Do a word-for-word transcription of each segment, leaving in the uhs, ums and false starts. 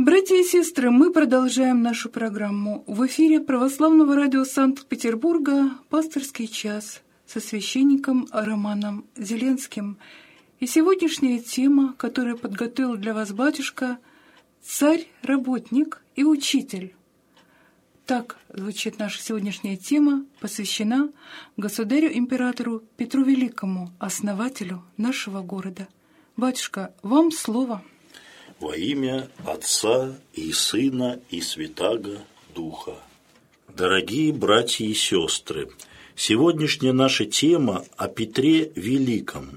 Братья и сестры, мы продолжаем нашу программу. В эфире Православного радио Санкт-Петербурга «Пасторский час» со священником Романом Зеленским. И сегодняшняя тема, которую подготовил для вас батюшка, «Царь, работник и учитель». Так звучит наша сегодняшняя тема, посвящена государю-императору Петру Великому, основателю нашего города. Батюшка, вам слово. Во имя Отца и Сына и Святаго Духа. Дорогие братья и сестры, сегодняшняя наша тема о Петре Великом.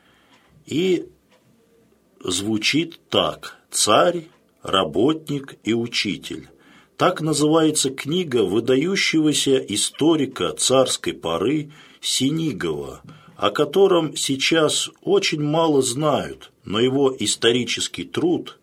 И звучит так: «Царь, работник и учитель». Так называется книга выдающегося историка царской поры Синигова, о котором сейчас очень мало знают, но его исторический труд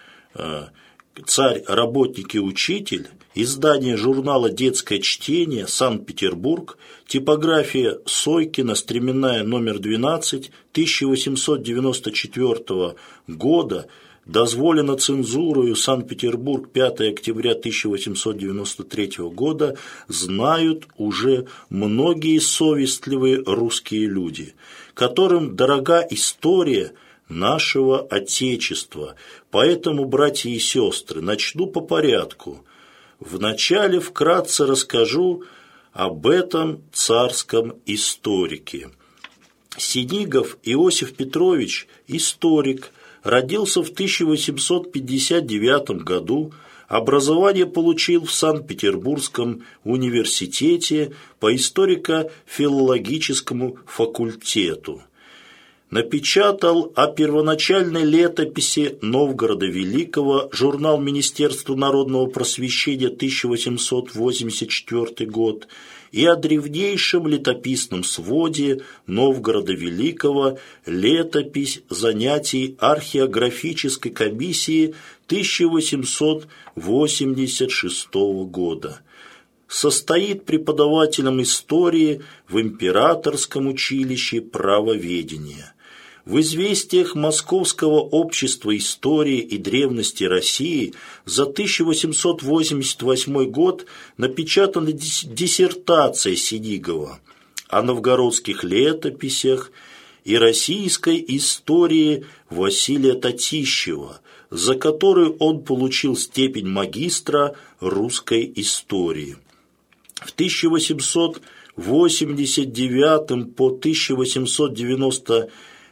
«Царь, работник и учитель», издание журнала «Детское чтение», Санкт-Петербург, типография Сойкина, стременная, номер двенадцать, тысяча восемьсот девяносто четвёртого года, дозволено цензурою, Санкт-Петербург, пятое октября тысяча восемьсот девяносто третьего года, знают уже многие совестливые русские люди, которым дорога история нашего Отечества. Поэтому, братья и сестры, начну по порядку. Вначале вкратце расскажу об этом царском историке. Синигов Иосиф Петрович, историк, родился в тысяча восемьсот пятьдесят девятом году, образование получил в Санкт-Петербургском университете по историко-филологическому факультету. Напечатал о первоначальной летописи Новгорода Великого журнал Министерства народного просвещения, тысяча восемьсот восемьдесят четвёртый год, и о древнейшем летописном своде Новгорода Великого летопись занятий археографической комиссии тысяча восемьсот восемьдесят шестого года. Состоит преподавателем истории в Императорском училище правоведения. В известиях Московского общества истории и древности России за тысяча восемьсот восемьдесят восьмой год напечатана диссертация Синигова о новгородских летописях и российской истории Василия Татищева, за которую он получил степень магистра русской истории. В тысяча восемьсот восемьдесят девятом по тысяча восемьсот девяносто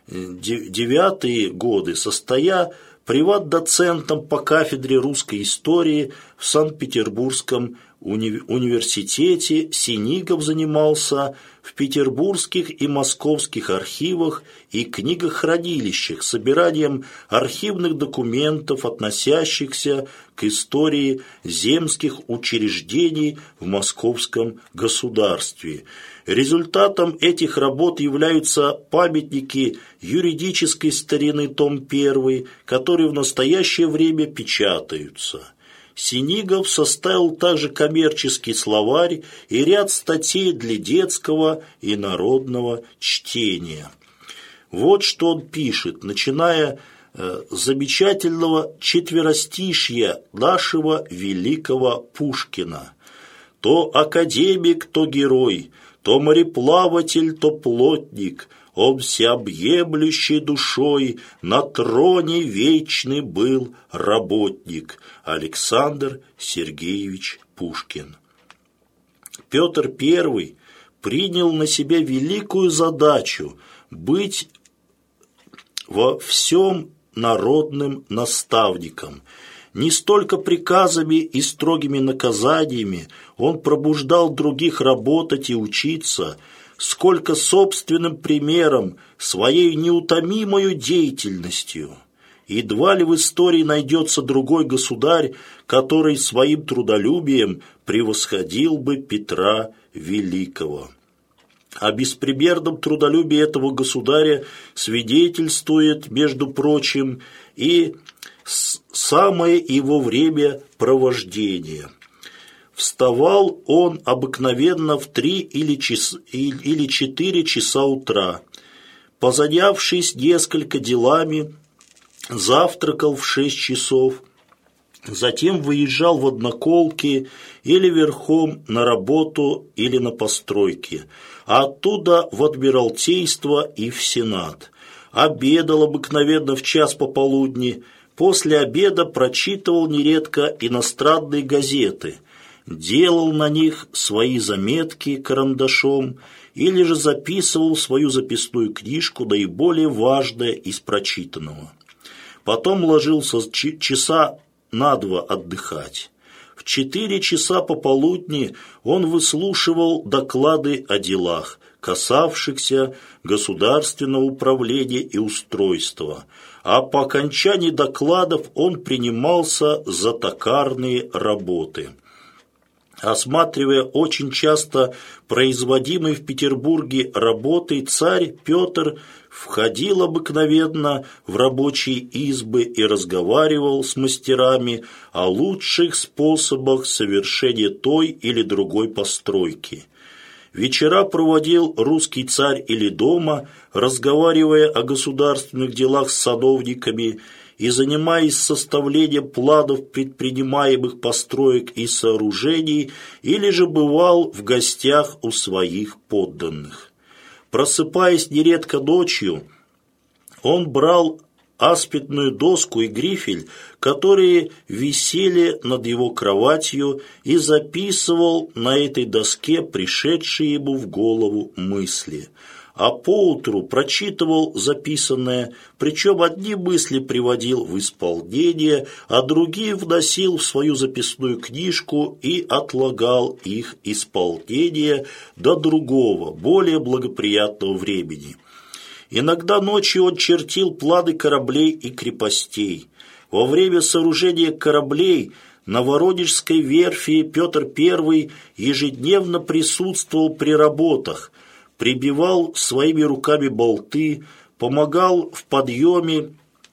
девятые годы, состоя приват-доцентом по кафедре русской истории в Санкт-Петербургском уни- университете, Синигов занимался в петербургских и московских архивах и книгохранилищах собиранием архивных документов, относящихся к истории земских учреждений в московском государстве. Результатом этих работ являются памятники юридической старины, том первый, которые в настоящее время печатаются. Синигов составил также коммерческий словарь и ряд статей для детского и народного чтения. Вот что он пишет, начиная э, с замечательного четверостишья нашего великого Пушкина. «То академик, то герой, то мореплаватель, то плотник, он всеобъемлющей душой на троне вечный был работник». Александр Сергеевич Пушкин. Петр Первый принял на себя великую задачу быть во всем народным наставником. Не столько приказами и строгими наказаниями он пробуждал других работать и учиться, сколько собственным примером, своей неутомимой деятельностью. Едва ли в истории найдется другой государь, который своим трудолюбием превосходил бы Петра Великого. О беспримерном трудолюбии этого государя свидетельствует, между прочим, и самое его время провождения. Вставал он обыкновенно в три или, час, или четыре часа утра. Позанявшись несколько делами, завтракал в шесть часов Затем выезжал в одноколки или верхом на работу или на постройки, а оттуда в Адмиралтейство и в Сенат. Обедал обыкновенно в час пополудни, после обеда прочитывал нередко иностранные газеты, делал на них свои заметки карандашом или же записывал в свою записную книжку наиболее важное из прочитанного. Потом ложился часа на два отдыхать. В четыре часа пополудни он выслушивал доклады о делах, касавшихся государственного управления и устройства, а по окончании докладов он принимался за токарные работы. Осматривая очень часто производимые в Петербурге работы, царь Петр входил обыкновенно в рабочие избы и разговаривал с мастерами о лучших способах совершения той или другой постройки. Вечера проводил русский царь или дома, разговаривая о государственных делах с садовниками и занимаясь составлением планов предпринимаемых построек и сооружений, или же бывал в гостях у своих подданных. Просыпаясь нередко ночью, он брал аспидную доску и грифель, которые висели над его кроватью, и записывал на этой доске пришедшие ему в голову мысли. А поутру прочитывал записанное, причем одни мысли приводил в исполнение, а другие вносил в свою записную книжку и отлагал их исполнение до другого, более благоприятного времени. Иногда ночью он чертил планы кораблей и крепостей. Во время сооружения кораблей на Воронежской верфи Петр Первый ежедневно присутствовал при работах, прибивал своими руками болты, помогал в подъеме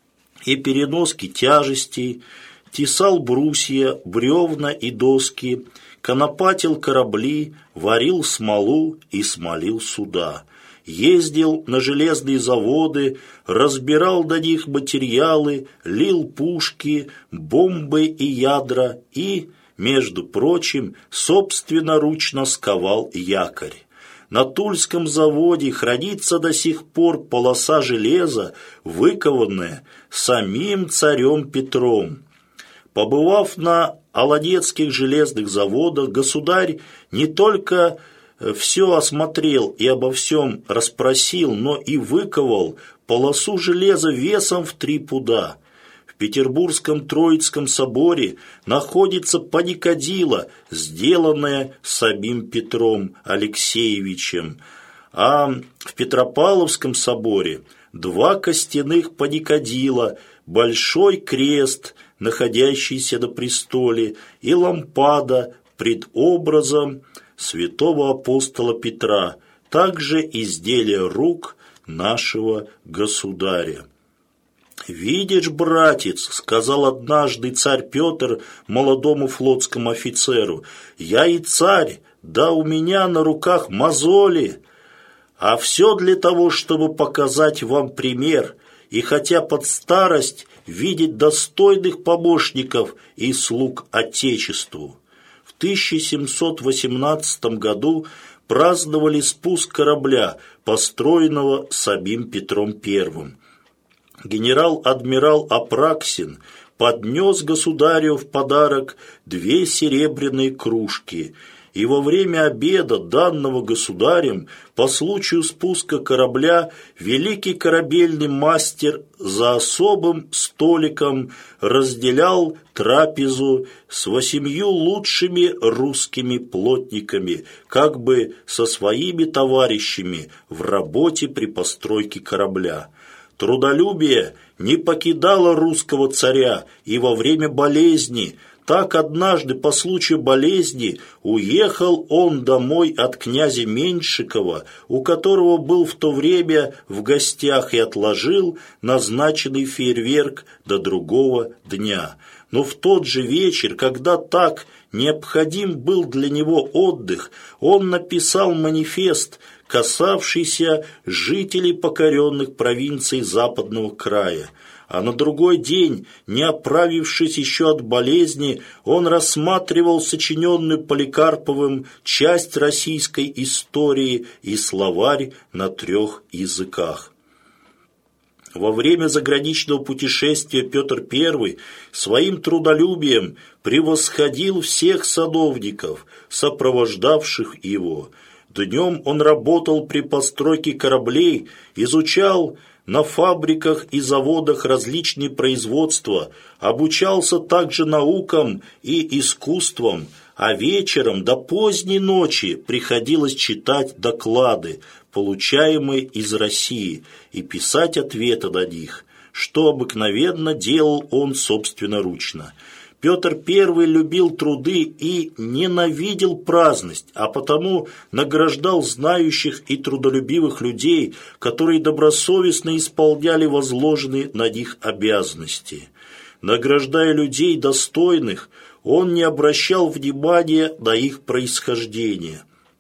и переноске тяжестей, тесал брусья, бревна и доски, конопатил корабли, варил смолу и смолил суда. Ездил на железные заводы, разбирал на них материалы, лил пушки, бомбы и ядра и, между прочим, собственноручно сковал якорь. На Тульском заводе хранится до сих пор полоса железа, выкованная самим царем Петром. Побывав на Олодецких железных заводах, государь не только все осмотрел и обо всем расспросил, но и выковал полосу железа весом в три пуда. В Петербургском Троицком соборе находится паникадило, сделанное самим Петром Алексеевичем, а в Петропавловском соборе два костяных паникадила, большой крест, находящийся на престоле, и лампада пред образом святого апостола Петра, также изделия рук нашего государя. «Видишь, братец, — сказал однажды царь Петр молодому флотскому офицеру, — я и царь, да у меня на руках мозоли, а все для того, чтобы показать вам пример, и хотя под старость видеть достойных помощников и слуг Отечеству». В тысяча семьсот восемнадцатом году праздновали спуск корабля, построенного самим Петром Первым. Генерал-адмирал Апраксин поднес государю в подарок две серебряные кружки, и во время обеда, данного государем по случаю спуска корабля, великий корабельный мастер за особым столиком разделял трапезу с восемью лучшими русскими плотниками, как бы со своими товарищами в работе при постройке корабля. Трудолюбие не покидало русского царя и во время болезни. Так однажды по случаю болезни уехал он домой от князя Меньшикова, у которого был в то время в гостях, и отложил назначенный фейерверк до другого дня. Но в тот же вечер, когда так необходим был для него отдых, он написал манифест, касавшийся жителей покоренных провинций Западного края. а на другой день, не оправившись еще от болезни, он рассматривал сочиненную Поликарповым часть российской истории и словарь на трех языках. Во время заграничного путешествия Петр Первый своим трудолюбием превосходил всех садовников, сопровождавших его. Днем он работал при постройке кораблей, изучал на фабриках и заводах различные производства, обучался также наукам и искусствам, а вечером до поздней ночи приходилось читать доклады, получаемые из России, и писать ответы на них, что обыкновенно делал он собственноручно. Петр Первый любил труды и ненавидел праздность, а потому награждал знающих и трудолюбивых людей, которые добросовестно исполняли возложенные на них обязанности. Награждая людей достойных, он не обращал внимания на их происхождение.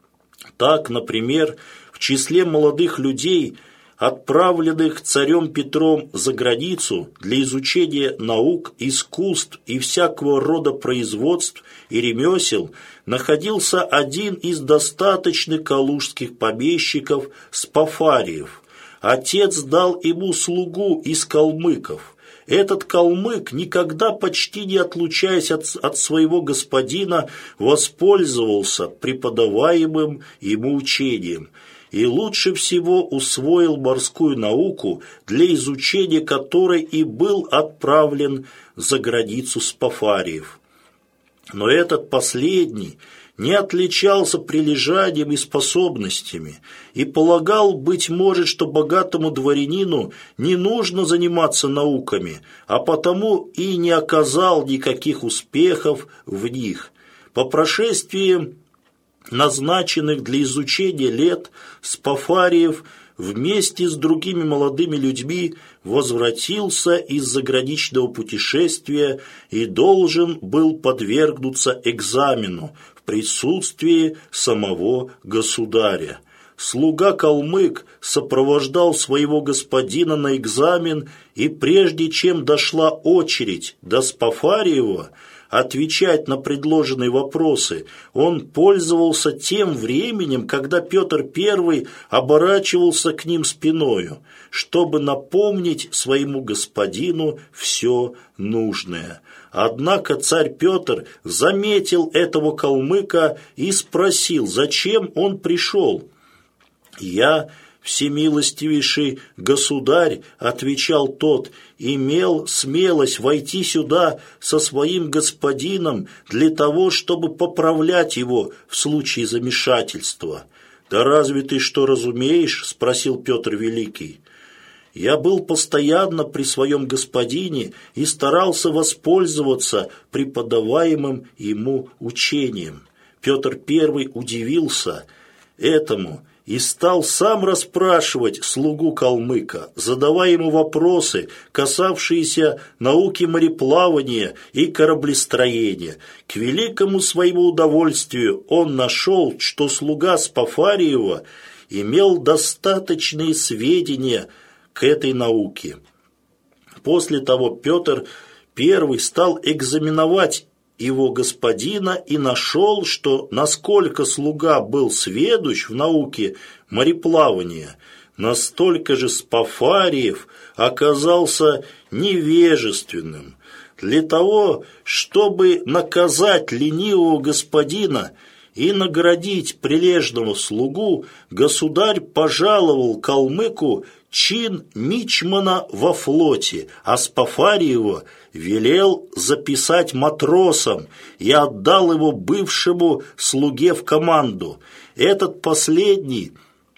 Так, например, в числе молодых людей, отправленных царем Петром за границу для изучения наук, искусств и всякого рода производств и ремесел, находился один из достаточных калужских помещиков Спафариев. Отец дал ему слугу из калмыков. Этот калмык, никогда почти не отлучаясь от, от своего господина, воспользовался преподаваемым ему учением и лучше всего усвоил морскую науку, для изучения которой и был отправлен за границу Спафариев. Но этот последний не отличался прилежанием и способностями и полагал, быть может, что богатому дворянину не нужно заниматься науками, а потому и не оказал никаких успехов в них. По прошествии назначенных для изучения лет Спафариев вместе с другими молодыми людьми возвратился из заграничного путешествия и должен был подвергнуться экзамену в присутствии самого государя. Слуга-калмык сопровождал своего господина на экзамен, и прежде чем дошла очередь до Спафариева отвечать на предложенные вопросы, он пользовался тем временем, когда Петр Первый оборачивался к ним спиною, чтобы напомнить своему господину все нужное. Однако царь Петр заметил этого калмыка и спросил, зачем он пришел. «Я, всемилостивейший государь, — отвечал тот, — имел смелость войти сюда со своим господином для того, чтобы поправлять его в случае замешательства». «Да разве ты что разумеешь?» — спросил Петр Великий. «Я был постоянно при своем господине и старался воспользоваться преподаваемым ему учением». Петр Первый удивился этому и стал сам расспрашивать слугу калмыка, задавая ему вопросы, касавшиеся науки мореплавания и кораблестроения. К великому своему удовольствию он нашел, что слуга Спафариева имел достаточные сведения к этой науке. После того Петр Первый стал экзаменовать его господина и нашел, что насколько слуга был сведущ в науке мореплавания, настолько же Спафариев оказался невежественным. Для того, чтобы наказать ленивого господина и наградить прилежного слугу, государь пожаловал калмыку чин мичмана во флоте, а Спафариева велел записать матросом и отдал его бывшему слуге в команду. Этот последний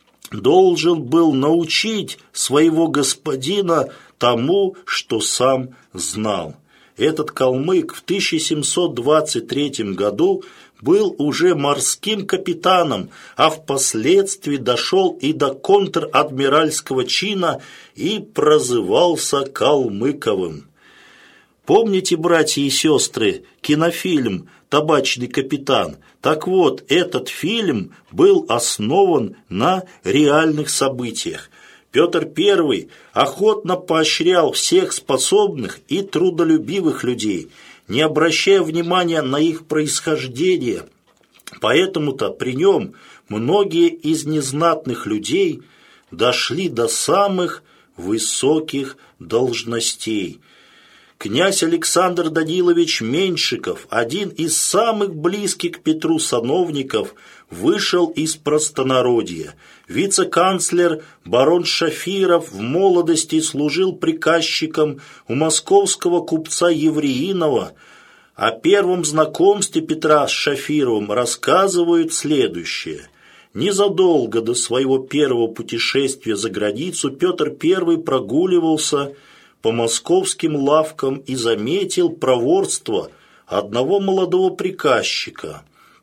должен был научить своего господина тому, что сам знал. Этот калмык в тысяча семьсот двадцать третьем году был уже морским капитаном, а впоследствии дошел и до контр-адмиральского чина и прозывался Калмыковым. Помните, братья и сестры, кинофильм «Табачный капитан»? Так вот, этот фильм был основан на реальных событиях. Петр Первый охотно поощрял всех способных и трудолюбивых людей, не обращая внимания на их происхождение. Поэтому-то при нем многие из незнатных людей дошли до самых высоких должностей. Князь Александр Данилович Меньшиков, один из самых близких к Петру сановников, вышел из простонародья. Вице-канцлер барон Шафиров в молодости служил приказчиком у московского купца Евреинова. О первом знакомстве Петра с Шафировым рассказывают следующее. Незадолго до своего первого путешествия за границу Петр Первый прогуливался по московским лавкам и заметил проворство одного молодого приказчика.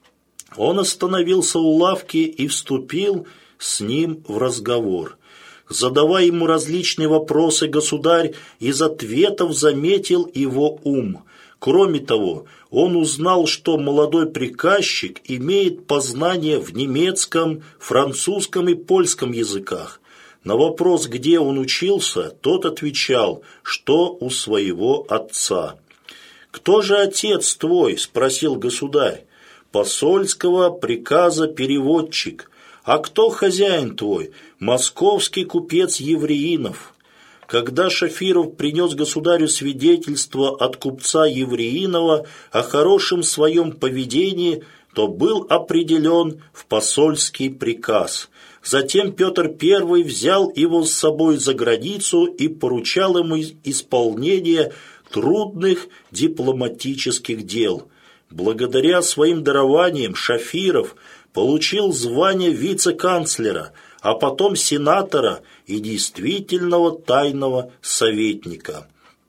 Он остановился у лавки и вступил с ним в разговор. Задавая ему различные вопросы, государь из ответов заметил его ум. Кроме того, он узнал, что молодой приказчик имеет познания в немецком, французском и польском языках. На вопрос, где он учился, тот отвечал, что у своего отца. «Кто же отец твой?» – спросил государь. «Посольского приказа переводчик. А кто хозяин твой? Московский купец Евреинов». Когда Шафиров принес государю свидетельство от купца Евреинова о хорошем своем поведении, то был определен в посольский приказ. Затем Петр Первый взял его с собой за границу и поручал ему исполнение трудных дипломатических дел. Благодаря своим дарованиям Шафиров получил звание вице-канцлера, а потом сенатора и действительного тайного советника.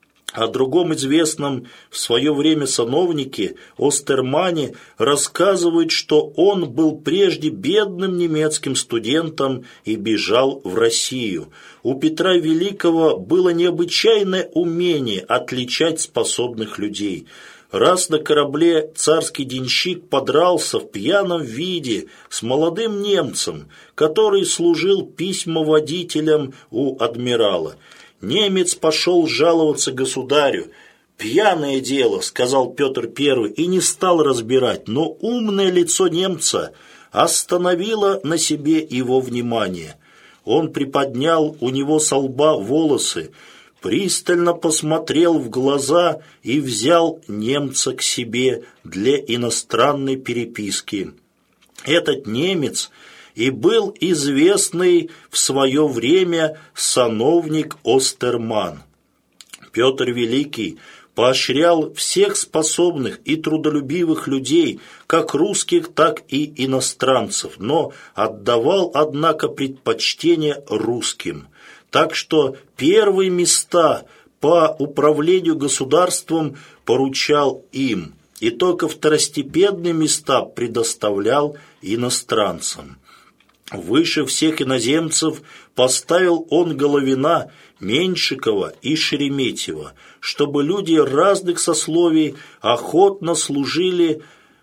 О другом известном в свое время сановнике Остермане рассказывают, что он был прежде бедным немецким студентом и бежал в Россию. У Петра Великого было необычайное умение отличать способных людей. Раз на корабле царский денщик подрался в пьяном виде с молодым немцем, который служил письмоводителем у адмирала. Немец пошел жаловаться государю. «Пьяное дело», — сказал Петр Первый, и не стал разбирать, но умное лицо немца остановило на себе его внимание. Он приподнял у него со лба волосы, пристально посмотрел в глаза и взял немца к себе для иностранной переписки. Этот немец и был известный в свое время сановник Остерман. Петр Великий поощрял всех способных и трудолюбивых людей, как русских, так и иностранцев, но отдавал, однако, предпочтение русским. Так что первые места по управлению государством поручал им, и только второстепенные места предоставлял иностранцам. Выше всех иноземцев поставил он Головина, Меньшикова и Шереметьева, чтобы люди разных сословий охотно служили.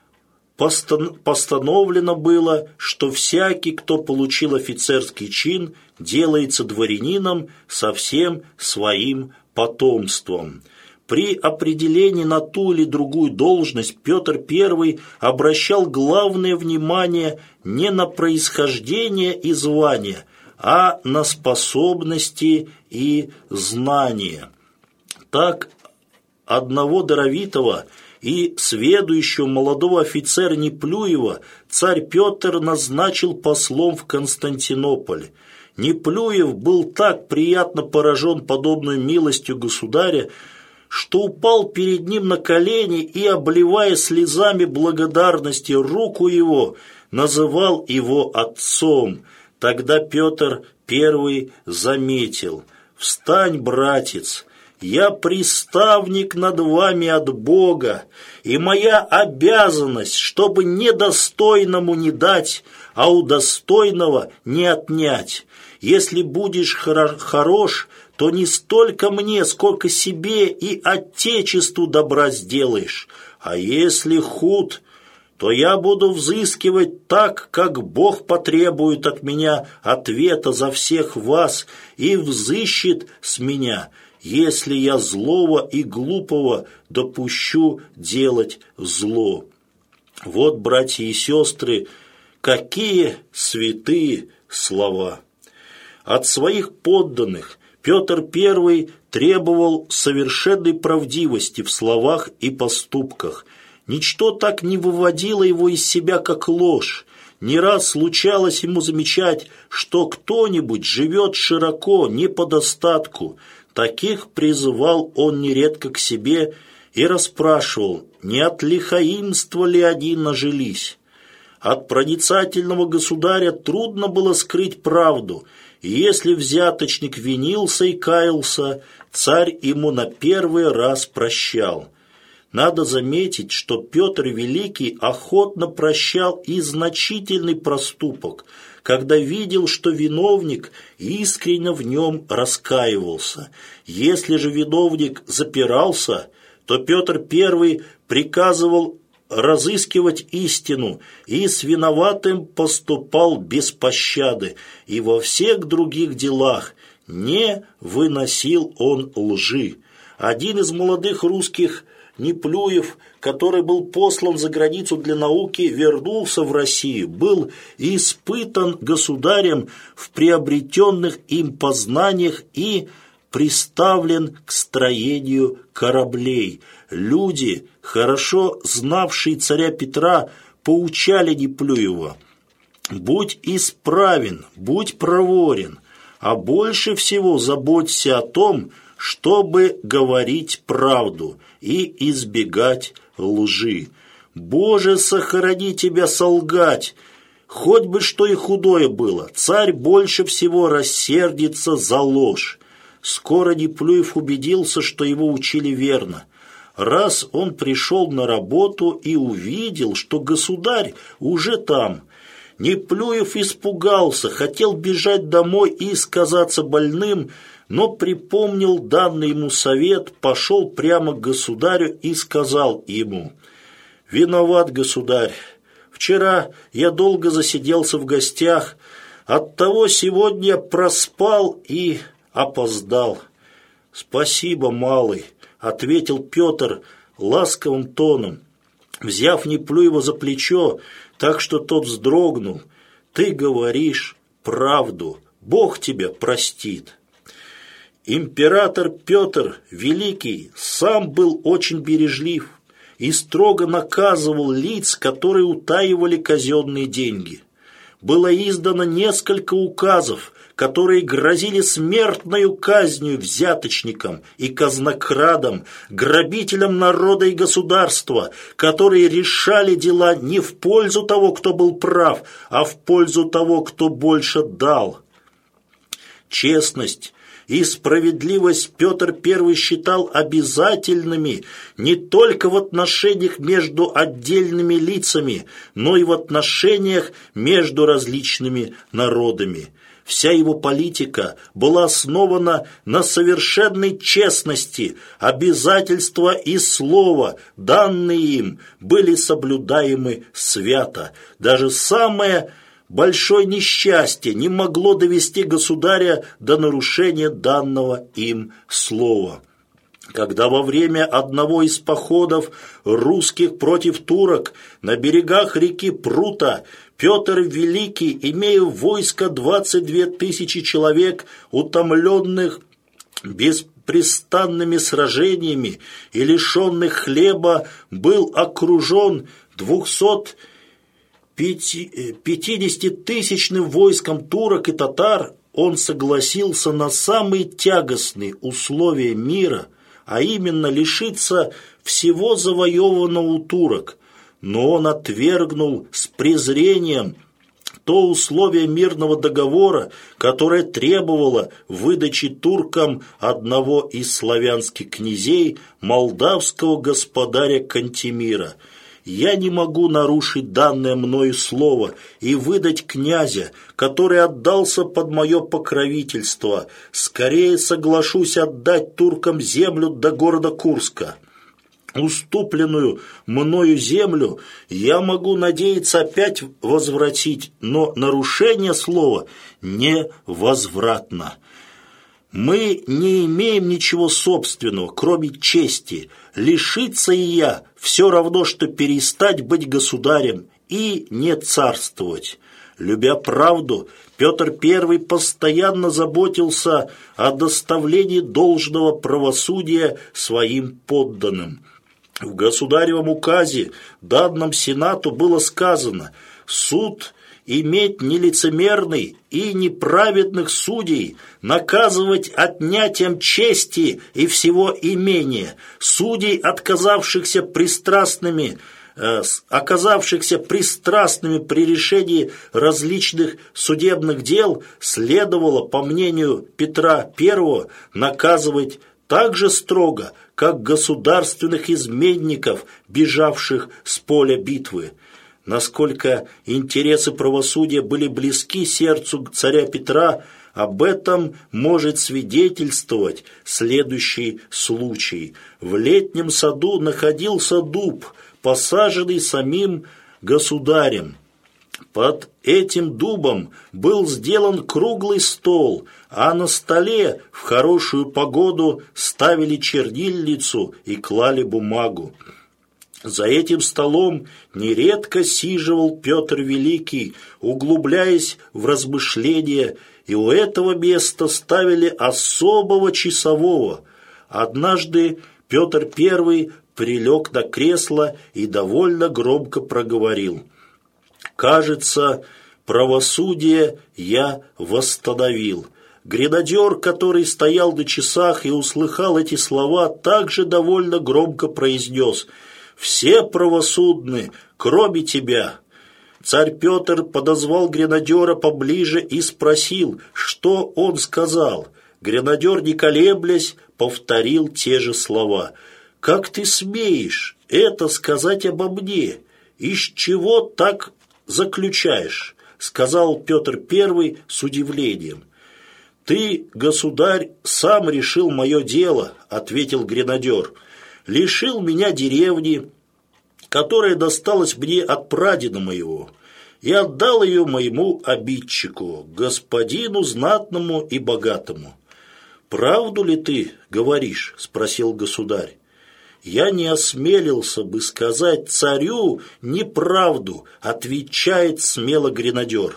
Постановлено было, что всякий, кто получил офицерский чин, делается дворянином со всем своим потомством. При определении на ту или другую должность Петр Первый обращал главное внимание не на происхождение и звание, а на способности и знания. Так одного даровитого и сведущего молодого офицера Неплюева царь Петр назначил послом в Константинополь. Неплюев был так приятно поражен подобной милостью государя, что упал перед ним на колени и, обливая слезами благодарности руку его, называл его отцом. Тогда Петр Первый заметил: «Встань, братец, я приставник над вами от Бога, и моя обязанность, чтобы недостойному не дать, а у достойного не отнять. Если будешь хорош, то не столько мне, сколько себе и Отечеству добра сделаешь, а если худ, то я буду взыскивать так, как Бог потребует от меня ответа за всех вас и взыщет с меня, если я злого и глупого допущу делать зло». Вот, братья и сестры, какие святые слова! От своих подданных Петр Первый требовал совершенной правдивости в словах и поступках. Ничто так не выводило его из себя, как ложь. Не раз случалось ему замечать, что кто-нибудь живет широко, не по достатку. Таких призывал он нередко к себе и расспрашивал, не от лихаимства ли они нажились. От проницательного государя трудно было скрыть правду, и если взяточник винился и каялся, царь ему на первый раз прощал. Надо заметить, что Петр Великий охотно прощал и значительный проступок, когда видел, что виновник искренне в нем раскаивался. Если же виновник запирался, то Петр Первый приказывал разыскивать истину и с виноватым поступал без пощады, и во всех других делах не выносил он лжи. Один из молодых русских Неплюев, который был послан за границу для науки, вернулся в Россию, был испытан государем в приобретенных им познаниях и приставлен к строению кораблей. Люди, хорошо знавшие царя Петра, поучали Неплюева: «Будь исправен, будь проворен, а больше всего заботься о том, чтобы говорить правду и избегать лжи. Боже, сохрани тебя солгать! Хоть бы что и худое было, царь больше всего рассердится за ложь». Скоро Неплюев убедился, что его учили верно. Раз он пришел на работу и увидел, что государь уже там, Неплюев испугался, хотел бежать домой и сказаться больным, но припомнил данный ему совет, пошел прямо к государю и сказал ему: «Виноват, государь, вчера я долго засиделся в гостях, оттого сегодня проспал и опоздал». «Спасибо, малый», — ответил Петр ласковым тоном, взяв Неплюева за плечо, так что тот вздрогнул. «Ты говоришь правду, Бог тебя простит». Император Петр Великий сам был очень бережлив и строго наказывал лиц, которые утаивали казенные деньги. Было издано несколько указов, которые грозили смертною казнью взяточникам и казнокрадам, грабителям народа и государства, которые решали дела не в пользу того, кто был прав, а в пользу того, кто больше дал. Честность и справедливость Петр Первый считал обязательными не только в отношениях между отдельными лицами, но и в отношениях между различными народами. Вся его политика была основана на совершенной честности, обязательства и слова, данные им, были соблюдаемы свято. Даже самое большое несчастье не могло довести государя до нарушения данного им слова. Когда во время одного из походов русских против турок на берегах реки Прута Петр Великий, имея войско двадцать две тысячи человек, утомленных беспрестанными сражениями и лишенных хлеба, был окружен двухсот пятидесятитысячным войском турок и татар, он согласился на самые тягостные условия мира, а именно лишиться всего завоеванного у турок. Но он отвергнул с презрением то условие мирного договора, которое требовало выдачи туркам одного из славянских князей, молдавского господаря Кантемира. «Я не могу нарушить данное мною слово и выдать князя, который отдался под мое покровительство. Скорее соглашусь отдать туркам землю до города Курска». уступленную мною землю я могу надеяться опять возвратить, но нарушение слова невозвратно. Мы не имеем ничего собственного, кроме чести. Лишиться ее все равно, что перестать быть государем и не царствовать. Любя правду, Петр Первый постоянно заботился о доставлении должного правосудия своим подданным. В государевом указе, данном Сенату, было сказано: «Суд иметь нелицемерный и неправедных судей, наказывать отнятием чести и всего имения, судей, отказавшихся пристрастными, э, оказавшихся пристрастными при решении различных судебных дел, следовало, по мнению Петра Первого, наказывать так же строго, как государственных изменников, бежавших с поля битвы». Насколько интересы правосудия были близки сердцу царя Петра, об этом может свидетельствовать следующий случай. В летнем саду находился дуб, посаженный самим государем. Под этим дубом был сделан круглый стол, а на столе в хорошую погоду ставили чернильницу и клали бумагу. За этим столом нередко сиживал Петр Великий, углубляясь в размышления, и у этого места ставили особого часового. Однажды Петр Первый прилег на кресло и довольно громко проговорил: «Кажется, правосудие я восстановил». Гренадер, который стоял на часах и услыхал эти слова, также довольно громко произнес: «Все правосудны, кроме тебя». Царь Петр подозвал гренадера поближе и спросил, что он сказал. Гренадер, не колеблясь, повторил те же слова. «Как ты смеешь это сказать обо мне? Из чего так заключаешь?» — сказал Петр Первый с удивлением. «Ты, государь, сам решил мое дело», — ответил гренадер. «Лишил меня деревни, которая досталась мне от прадеда моего, и отдал ее моему обидчику, господину знатному и богатому». «Правду ли ты говоришь?» – спросил государь. «Я не осмелился бы сказать царю неправду», – отвечает смело гренадер.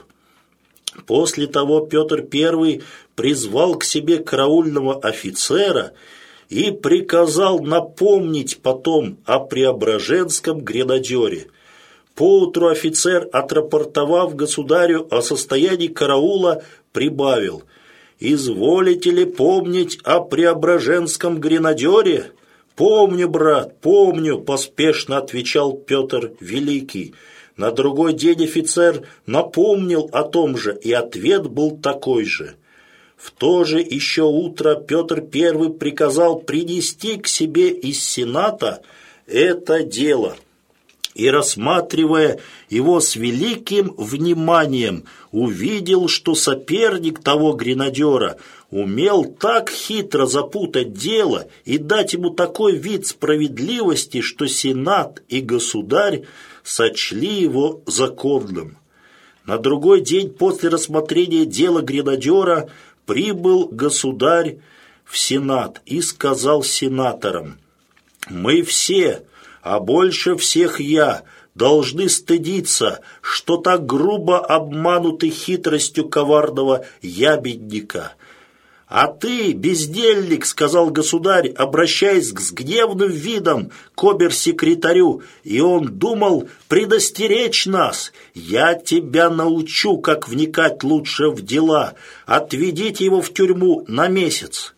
После того Петр Первый призвал к себе караульного офицера и приказал напомнить потом о Преображенском гренадере. Поутру офицер, отрапортовав государю о состоянии караула, прибавил: «Изволите ли помнить о Преображенском гренадере?» «Помню, брат, помню», – поспешно отвечал Петр Великий. На другой день офицер напомнил о том же, и ответ был такой же. В то же еще утро Петр Первый приказал принести к себе из Сената это дело, и, рассматривая его с великим вниманием, увидел, что соперник того гренадера умел так хитро запутать дело и дать ему такой вид справедливости, что Сенат и государь сочли его законным. На другой день после рассмотрения дела гренадера прибыл государь в Сенат и сказал сенаторам: «Мы все, а больше всех я, должны стыдиться, что так грубо обмануты хитростью коварного ябедника. А ты, бездельник, — сказал государь, обращаясь с гневным видом к обер-секретарю, и он думал предостеречь нас, — я тебя научу, как вникать лучше в дела, отведите его в тюрьму на месяц».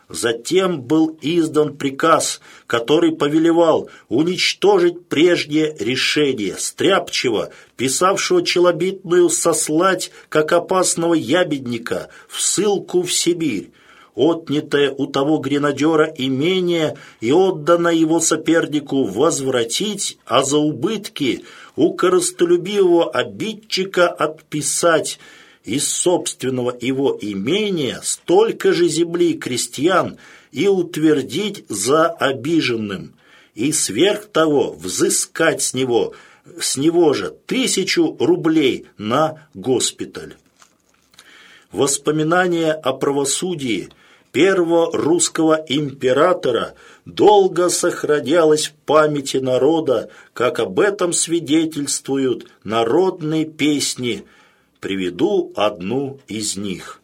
Затем был издан приказ, который повелевал уничтожить прежнее решение Стряпчего, писавшего челобитную, сослать, как опасного ябедника, в ссылку в Сибирь. Отнятое у того гренадера имение и отданное его сопернику возвратить, а за убытки у корыстолюбивого обидчика отписать из собственного его имения столько же земли крестьян и утвердить за обиженным. и сверх того взыскать с него, с него же тысячу рублей на госпиталь. Воспоминание о правосудии первого русского императора долго сохранялось в памяти народа, как об этом свидетельствуют народные песни. Приведу одну из них.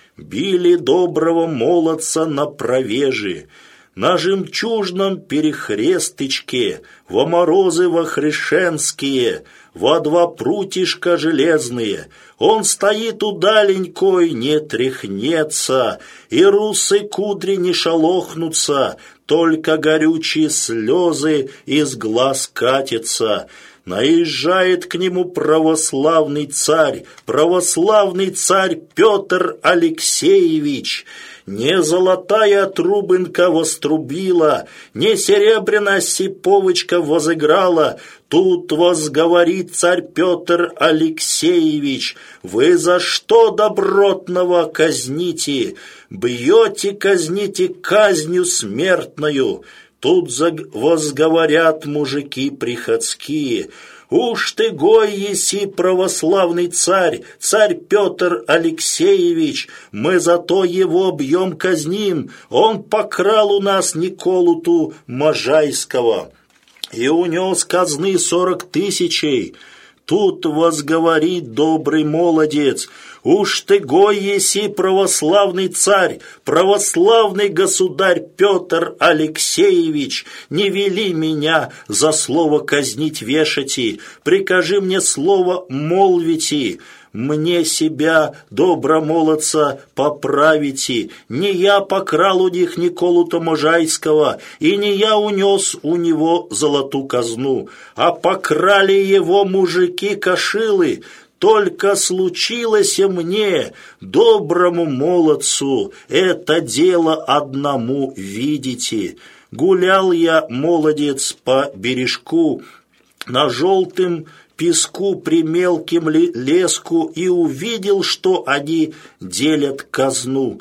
«Били доброго молодца на провежи, на жемчужном перехрестычке, во морозы вохрешенские, во два прутишка железные. Он стоит удаленькой, не тряхнется, и русые кудри не шалохнутся, только горючие слезы из глаз катятся. Наезжает к нему православный царь, православный царь Петр Алексеевич. Не золотая трубынка вострубила, не серебряная сиповочка возыграла. Тут возговорит царь Петр Алексеевич: вы за что добротного казните? Бьете, казните казнью смертною. Тут возговорят мужики приходские: уж ты гой еси, православный царь, царь Петр Алексеевич, мы зато его бьем казним, он покрал у нас Николу-ту Можайского и унес казны сорок тысячей. Тут возговорит добрый молодец: уж ты гой еси, православный царь, православный государь Петр Алексеевич, не вели меня за слово казнить вешати, прикажи мне слово молвите, мне себя, добромолодца, поправите. Не я покрал у них Николу-то Можайского, и не я унес у него золотую казну, а покрали его мужики-кошилы. Только случилось мне, доброму молодцу, это дело одному видите. Гулял я, молодец, по бережку, на желтым песку при мелким леску, и увидел, что они делят казну.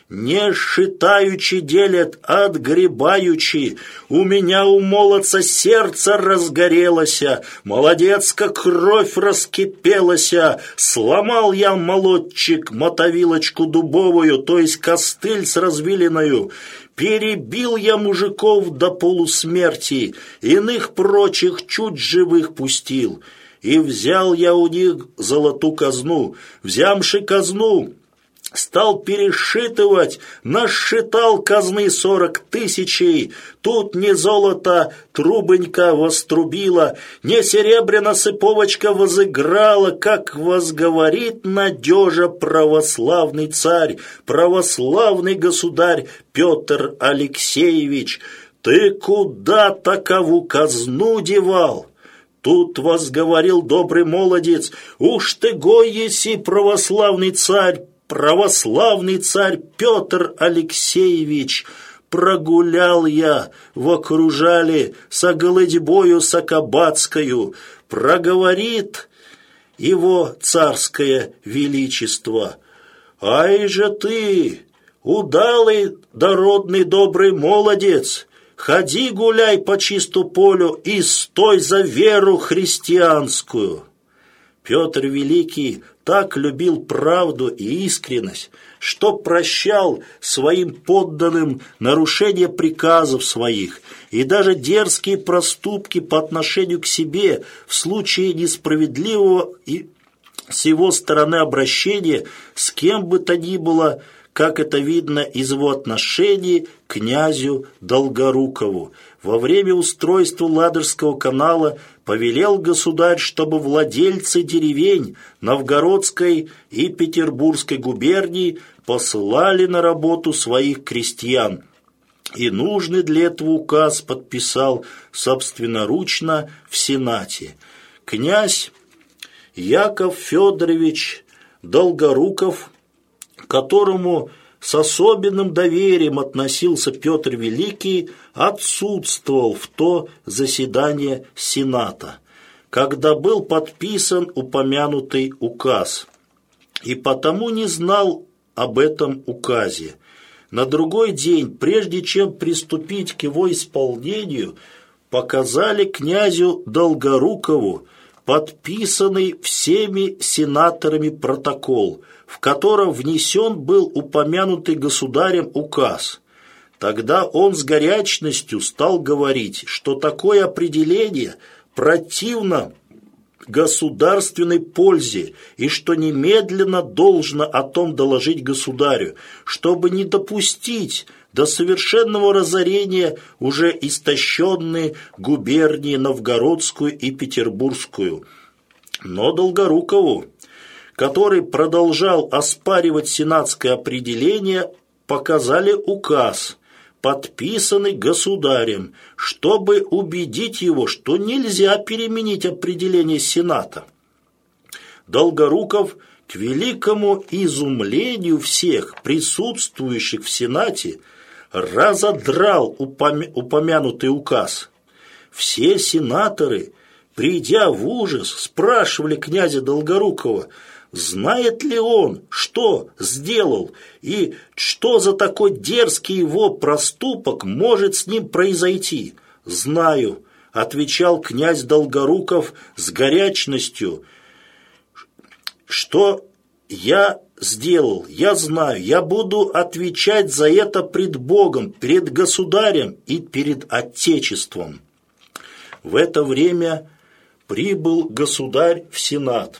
Не считаючи делят, отгребаючи. У меня у молодца сердце разгорелося, молодецка кровь раскипелася. Сломал я молотчик мотовилочку дубовую, то есть костыль с развилиною. Перебил я мужиков до полусмерти, иных прочих чуть живых пустил. И взял я у них золотую казну, взямши казну, стал пересчитывать, насчитал казны сорок тысячей. Тут не золото трубонька вострубила, не серебряная сыповочка возыграла, как возговорит надежа православный царь, православный государь Петр Алексеевич: ты куда такову казну девал? Тут возговорил добрый молодец: уж ты гой еси, православный царь, православный царь Петр Алексеевич. Прогулял я в окружале со голодьбою сокобатскою, проговорит его царское величество: ай же ты, удалый, дородный, добрый молодец, ходи гуляй по чисту полю и стой за веру христианскую. Петр Великий так любил правду и искренность, что прощал своим подданным нарушение приказов своих и даже дерзкие проступки по отношению к себе в случае несправедливого и с его стороны обращения с кем бы то ни было, как это видно из его отношений к князю Долгорукову. Во время устройства Ладожского канала повелел государь, чтобы владельцы деревень Новгородской и Петербургской губерний посылали на работу своих крестьян. И нужный для этого указ подписал собственноручно в Сенате. Князь Яков Федорович Долгоруков, к которому с особенным доверием относился Петр Великий, отсутствовал в то заседание Сената, когда был подписан упомянутый указ, и потому не знал об этом указе. На другой день, прежде чем приступить к его исполнению, показали князю Долгорукову подписанный всеми сенаторами протокол, в котором внесен был упомянутый государем указ. Тогда он с горячностью стал говорить, что такое определение противно государственной пользе и что немедленно должно о том доложить государю, чтобы не допустить до совершенного разорения уже истощенные губернии Новгородскую и Петербургскую. Но Долгорукову, который продолжал оспаривать сенатское определение, показали указ, подписанный государем, чтобы убедить его, что нельзя переменить определение Сената. Долгоруков, к великому изумлению всех присутствующих в Сенате, разодрал упомя- упомянутый указ. Все сенаторы, придя в ужас, спрашивали князя Долгорукова, знает ли он, что сделал, и что за такой дерзкий его проступок может с ним произойти. «Знаю», — отвечал князь Долгоруков с горячностью, «что я сделал, я знаю, я буду отвечать за это пред Богом, перед государем и перед Отечеством». В это время прибыл государь в Сенат,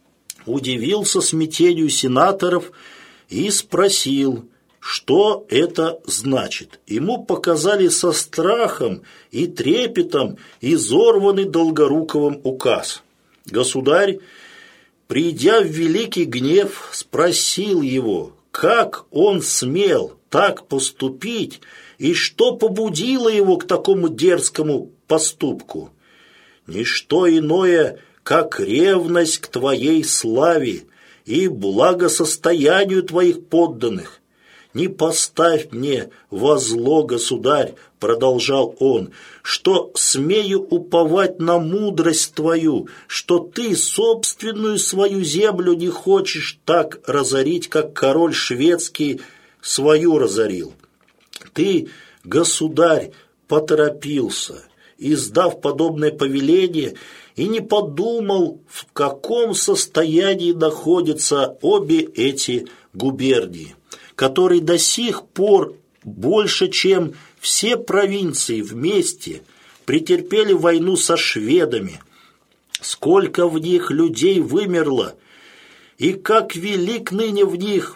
удивился смятению сенаторов и спросил, что это значит. Ему показали со страхом и трепетом изорванный Долгоруковым указ. Государь, придя в великий гнев, спросил его, как он смел так поступить и что побудило его к такому дерзкому поступку. «Ничто иное, как ревность к твоей славе и благосостоянию твоих подданных. Не поставь мне во зло, государь, — продолжал он, — что смею уповать на мудрость твою, что ты собственную свою землю не хочешь так разорить, как король шведский свою разорил. Ты, государь, поторопился, издав подобное повеление, и не подумал, в каком состоянии находятся обе эти губернии, которые до сих пор больше, чем все провинции вместе, претерпели войну со шведами. Сколько в них людей вымерло, и как велик ныне в них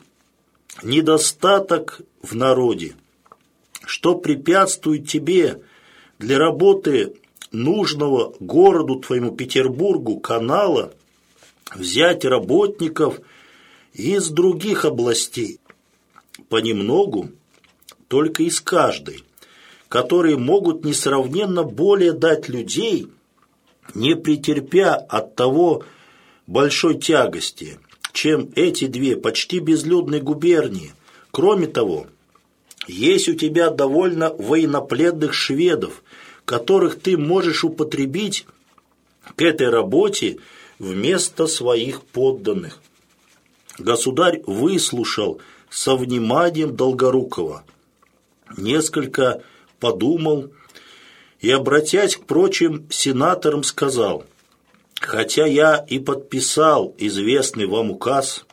недостаток в народе, что препятствует тебе для работы нужного городу твоему Петербургу канала взять работников из других областей, понемногу, только из каждой, которые могут несравненно более дать людей, не претерпя от того большой тягости, чем эти две почти безлюдные губернии. Кроме того, есть у тебя довольно военнопледных шведов, которых ты можешь употребить к этой работе вместо своих подданных. Государь выслушал со вниманием Долгорукова, несколько подумал и, обратясь к прочим сенаторам, сказал: «Хотя я и подписал известный вам указ,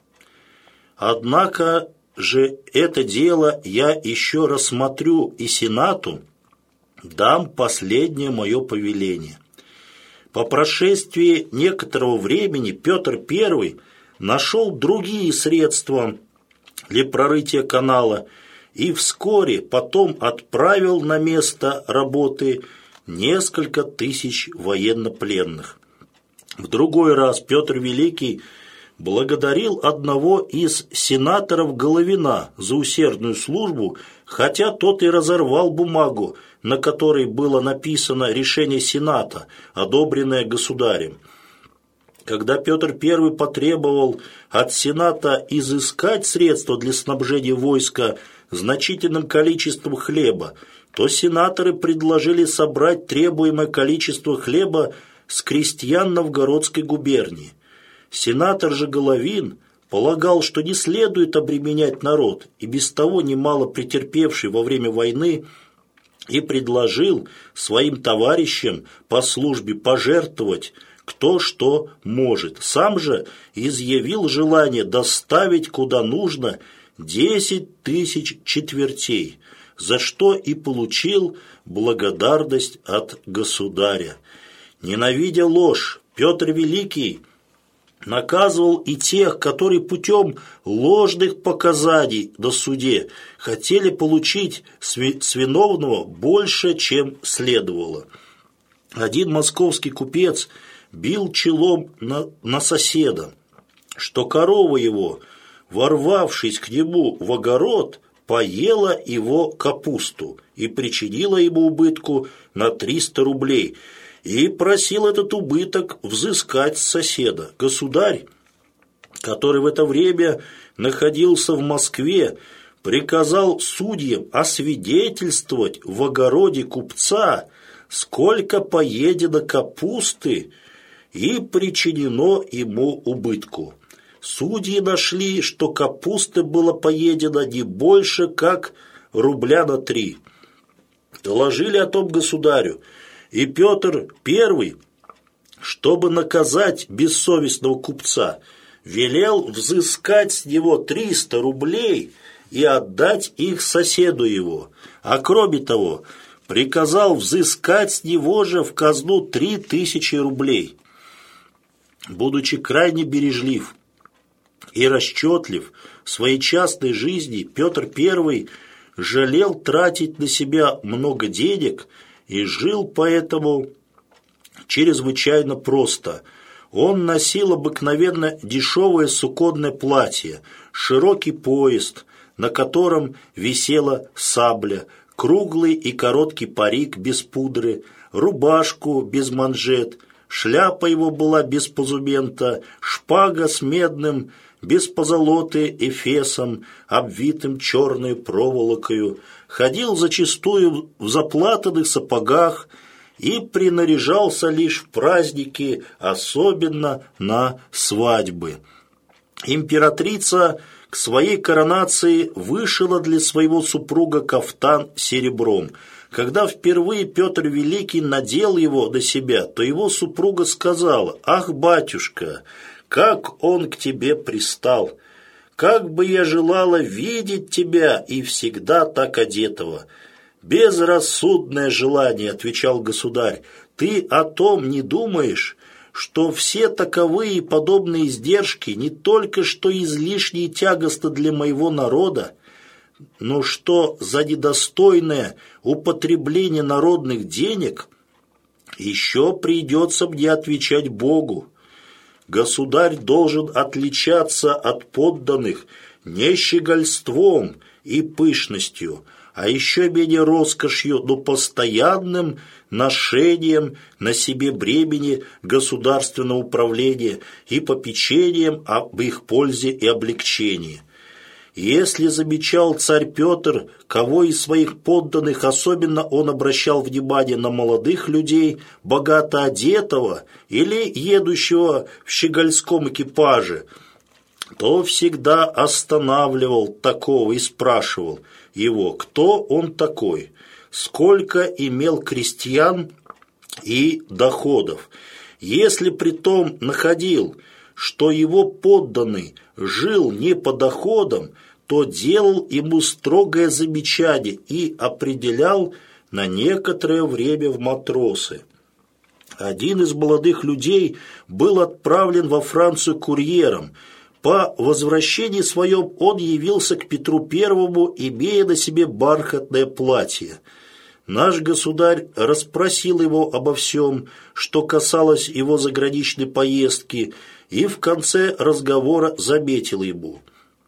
однако же это дело я еще рассмотрю и Сенату дам последнее мое повеление». По прошествии некоторого времени Петр Первый нашел другие средства для прорытия канала и вскоре потом отправил на место работы несколько тысяч военнопленных. В другой раз Петр Великий благодарил одного из сенаторов Головина за усердную службу, хотя тот и разорвал бумагу, на которой было написано решение Сената, одобренное государем. Когда Петр Первый потребовал от Сената изыскать средства для снабжения войска значительным количеством хлеба, то сенаторы предложили собрать требуемое количество хлеба с крестьян Новгородской губернии. Сенатор же Головин полагал, что не следует обременять народ, и без того немало претерпевший во время войны, и предложил своим товарищам по службе пожертвовать кто что может. Сам же изъявил желание доставить куда нужно десять тысяч четвертей, за что и получил благодарность от государя. Ненавидя ложь, Петр Великий наказывал и тех, которые путем ложных показаний на суде хотели получить с виновного больше, чем следовало. Один московский купец бил челом на, на соседа, что корова его, ворвавшись к нему в огород, поела его капусту и причинила ему убытку на триста рублей, и просил этот убыток взыскать с соседа. Государь, который в это время находился в Москве, приказал судьям освидетельствовать в огороде купца, сколько поедено капусты и причинено ему убытку. Судьи нашли, что капусты было поедено не больше, как рубля на три. Доложили о том государю, и Петр Первый, чтобы наказать бессовестного купца, велел взыскать с него триста рублей и отдать их соседу его, а кроме того, приказал взыскать с него же в казну три тысячи рублей. Будучи крайне бережлив и расчетлив в своей частной жизни, Петр Первый жалел тратить на себя много денег и жил поэтому чрезвычайно просто. Он носил обыкновенно дешевое суконное платье, широкий пояс, на котором висела сабля, круглый и короткий парик без пудры, рубашку без манжет, шляпа его была без позумента, шпага с медным, без позолоты эфесом, обвитым черной проволокою, ходил зачастую в заплатанных сапогах и принаряжался лишь в праздники, особенно на свадьбы. Императрица к своей коронации вышила для своего супруга кафтан серебром. Когда впервые Петр Великий надел его на себя, то его супруга сказала: «Ах, батюшка, как он к тебе пристал! Как бы я желала видеть тебя и всегда так одетого!» «Безрассудное желание», — отвечал государь, — «ты о том не думаешь, что все таковые и подобные издержки не только что излишне и тягостны для моего народа, но что за недостойное употребление народных денег еще придется мне отвечать Богу. Государь должен отличаться от подданных не щегольством и пышностью, а еще менее роскошью, но постоянным ношением на себе бремени государственного управления и попечением об их пользе и облегчении. Если замечал царь Петр, кого из своих подданных особенно он обращал внимание на молодых людей, богато одетого или едущего в щегольском экипаже, то всегда останавливал такого и спрашивал его, кто он такой, сколько имел крестьян и доходов. Если притом находил, что его подданный жил не по доходам, то делал ему строгое замечание и определял на некоторое время в матросы. Один из молодых людей был отправлен во Францию курьером. По возвращении своем он явился к Петру Первому, имея на себе бархатное платье. Наш государь расспросил его обо всем, что касалось его заграничной поездки, и в конце разговора заметил ему: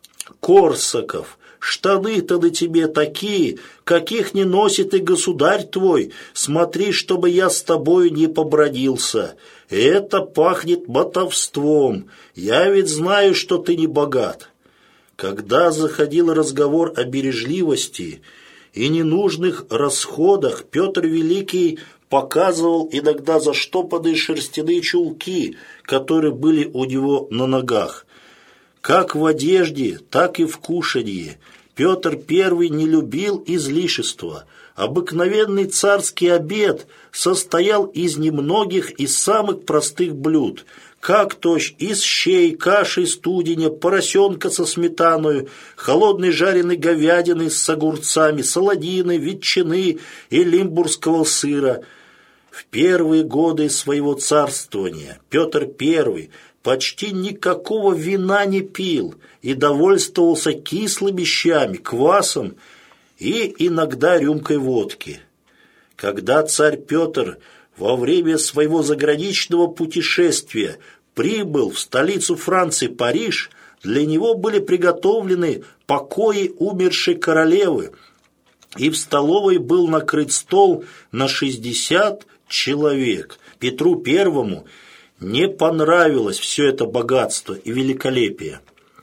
«Корсаков, штаны-то на тебе такие, каких не носит и государь твой. Смотри, чтобы я с тобою не побродился. Это пахнет мотовством. Я ведь знаю, что ты не богат». Когда заходил разговор о бережливости и ненужных расходах, Петр Великий показывал иногда заштопанные шерстяные чулки, которые были у него на ногах. Как в одежде, так и в кушанье Петр Первый не любил излишества, Обыкновенный царский обед состоял из немногих и самых простых блюд, как то из щей, каши, студеня, поросенка со сметаной, холодной жареной говядины с огурцами, солонины, ветчины и лимбургского сыра. В первые годы своего царствования Петр Первый почти никакого вина не пил и довольствовался кислыми щами, квасом и иногда рюмкой водки. Когда царь Петр во время своего заграничного путешествия прибыл в столицу Франции Париж, для него были приготовлены покои умершей королевы, и в столовой был накрыт стол на шестьдесят человек. Петру Первому не понравилось все это богатство и великолепие.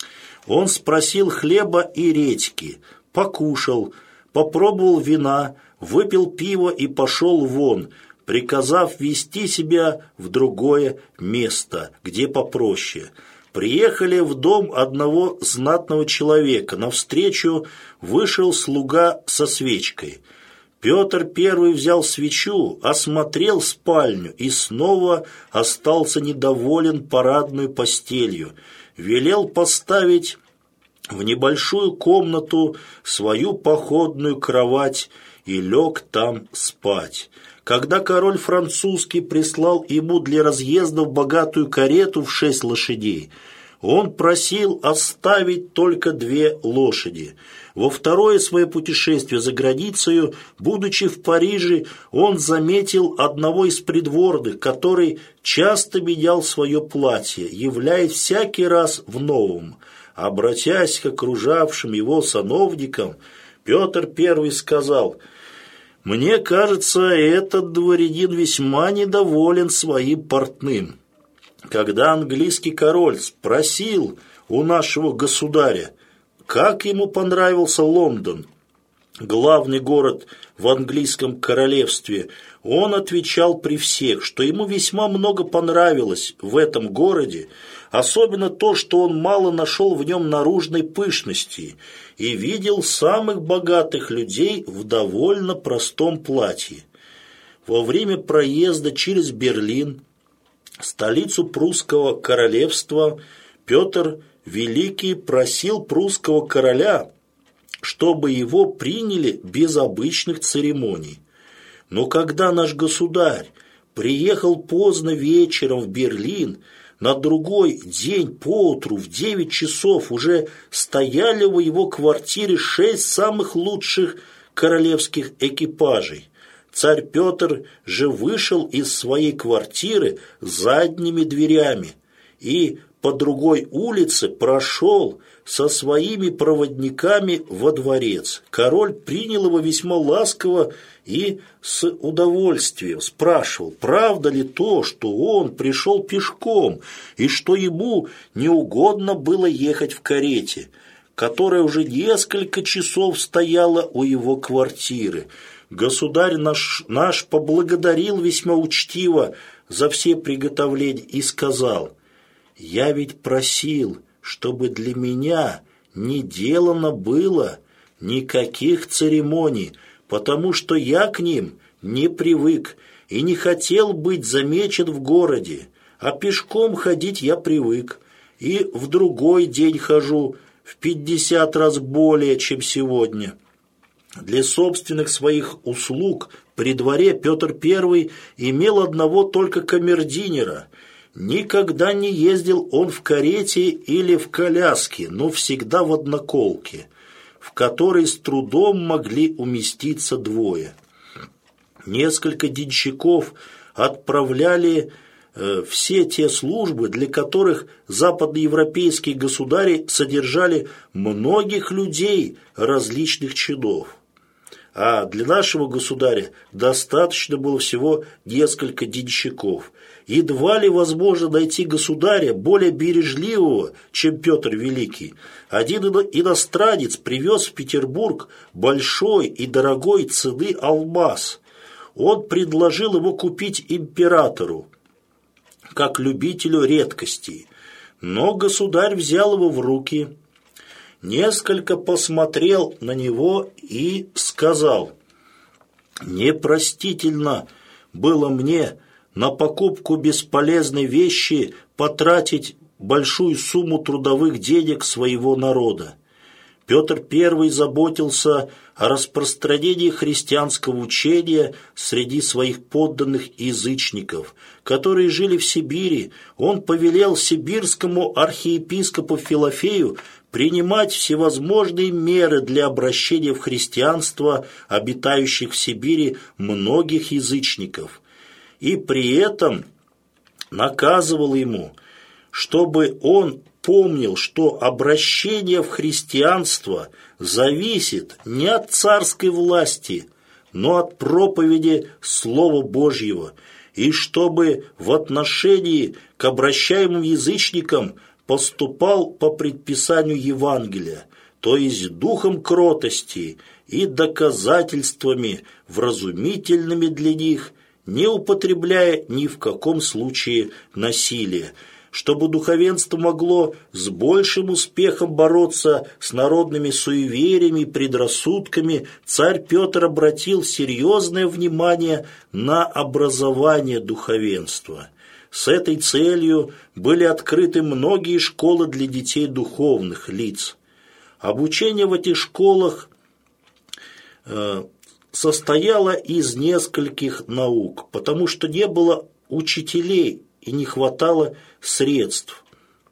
Он спросил хлеба и редьки, покушал, попробовал вина, выпил пиво и пошел вон, приказав вести себя в другое место, где попроще. Приехали в дом одного знатного человека. Навстречу вышел слуга со свечкой. Петр Первый взял свечу, осмотрел спальню и снова остался недоволен парадной постелью. Велел поставить в небольшую комнату свою походную кровать и лег там спать. Когда король французский прислал ему для разъездов богатую карету в шесть лошадей, он просил оставить только две лошади. Во второе свое путешествие за границей, будучи в Париже, он заметил одного из придворных, который часто менял свое платье, являясь всякий раз в новом. Обратясь к окружавшим его сановникам, Петр Первый сказал: «Мне кажется, этот дворянин весьма недоволен своим портным». Когда английский король спросил у нашего государя, как ему понравился Лондон, главный город в английском королевстве, он отвечал при всех, что ему весьма много понравилось в этом городе, особенно то, что он мало нашел в нем наружной пышности и видел самых богатых людей в довольно простом платье. Во время проезда через Берлин, столицу прусского королевства, Петр Великий просил прусского короля, чтобы его приняли без обычных церемоний. Но когда наш государь приехал поздно вечером в Берлин, на другой день поутру в девять часов уже стояли в его квартире шесть самых лучших королевских экипажей. Царь Петр же вышел из своей квартиры задними дверями и по другой улице прошел со своими проводниками во дворец. Король принял его весьма ласково и с удовольствием спрашивал, правда ли то, что он пришел пешком и что ему не угодно было ехать в карете, которая уже несколько часов стояла у его квартиры. Государь наш, наш поблагодарил весьма учтиво за все приготовления и сказал: «Я ведь просил, чтобы для меня не делано было никаких церемоний, потому что я к ним не привык и не хотел быть замечен в городе, а пешком ходить я привык, и в другой день хожу в пятьдесят раз более, чем сегодня». Для собственных своих услуг при дворе Петр Первый имел одного только камердинера. Никогда не ездил он в карете или в коляске, но всегда в одноколке, в которой с трудом могли уместиться двое. Несколько денщиков отправляли э, все те службы, для которых западноевропейские государи содержали многих людей различных чинов. А для нашего государя достаточно было всего несколько денщиков. Едва ли возможно найти государя более бережливого, чем Петр Великий. Один иностранец привез в Петербург большой и дорогой цены алмаз. Он предложил его купить императору, как любителю редкостей. Но государь взял его в руки, несколько посмотрел на него и сказал: Непростительно было мне на покупку бесполезной вещи потратить большую сумму трудовых денег своего народа. Петр Первый заботился о распространении христианского учения среди своих подданных язычников, которые жили в Сибири. Он повелел сибирскому архиепископу Филофею принимать всевозможные меры для обращения в христианство обитающих в Сибири многих язычников, и при этом наказывал ему, чтобы он помнил, что обращение в христианство зависит не от царской власти, но от проповеди Слова Божьего, и чтобы в отношении к обращаемым язычникам поступал по предписанию Евангелия, то есть духом кротости и доказательствами вразумительными для них, не употребляя ни в каком случае насилия, чтобы духовенство могло с большим успехом бороться с народными суевериями и предрассудками. Царь Петр обратил серьезное внимание на образование духовенства. С этой целью были открыты многие школы для детей духовных лиц. Обучение в этих школах э, состояло из нескольких наук, потому что не было учителей и не хватало средств.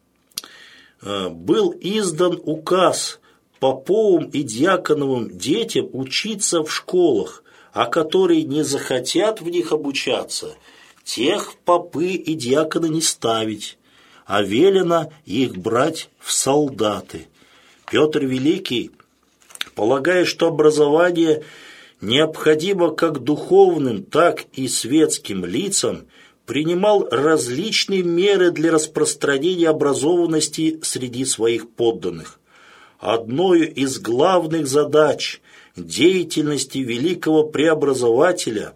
Был издан указ поповым и дьяконовым детям учиться в школах, а которые не захотят в них обучаться, тех в попы и дьяконы не ставить, а велено их брать в солдаты. Петр Великий, полагая, что образование необходимо как духовным, так и светским лицам, принимал различные меры для распространения образованности среди своих подданных. Одной из главных задач деятельности великого преобразователя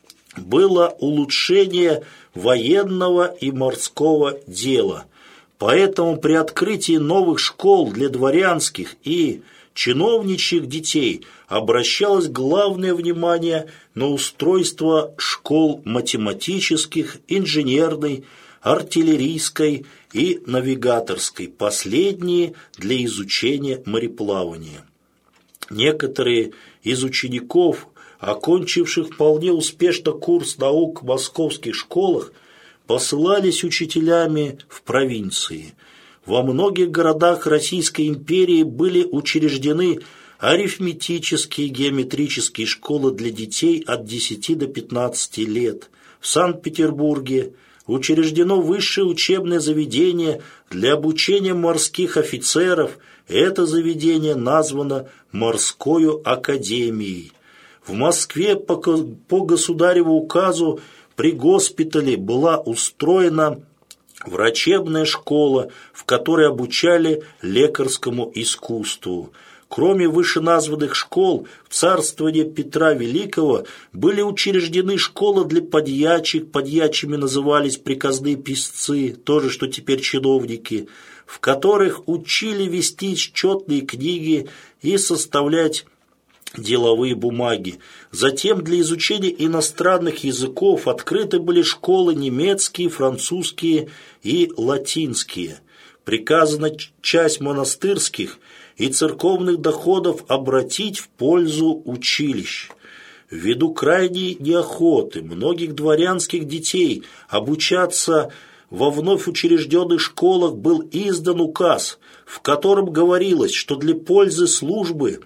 было улучшение военного и морского дела. Поэтому при открытии новых школ для дворянских и чиновничьих детей обращалось главное внимание на устройство школ математических, инженерной, артиллерийской и навигаторской, последние для изучения мореплавания. Некоторые из учеников, окончивших вполне успешно курс наук в московских школах, посылались учителями в провинции. Во многих городах Российской империи были учреждены арифметические и геометрические школы для детей от десяти до пятнадцати лет. В Санкт-Петербурге учреждено высшее учебное заведение для обучения морских офицеров. Это заведение названо Морскою академией. В Москве по, по государеву указу при госпитале была устроена врачебная школа, в которой обучали лекарскому искусству. Кроме вышеназванных школ, в царствовании Петра Великого были учреждены школы для подьячих, подьячими назывались приказные писцы, то же, что теперь чиновники, в которых учили вести счетные книги и составлять деловые бумаги. Затем для изучения иностранных языков открыты были школы немецкие, французские и латинские. Приказано часть монастырских и церковных доходов обратить в пользу училищ. Ввиду крайней неохоты многих дворянских детей обучаться во вновь учрежденных школах был издан указ, в котором говорилось, что для пользы службы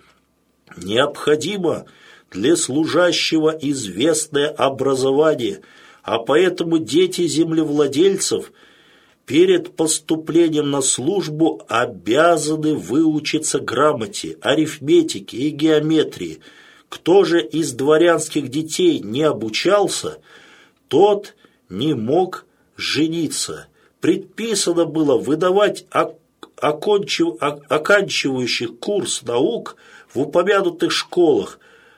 необходимо для служащего известное образование, а поэтому дети землевладельцев перед поступлением на службу обязаны выучиться грамоте, арифметике и геометрии. Кто же из дворянских детей не обучался, тот не мог жениться. Предписано было выдавать окончив... оканчивающих курс наук в упомянутых школах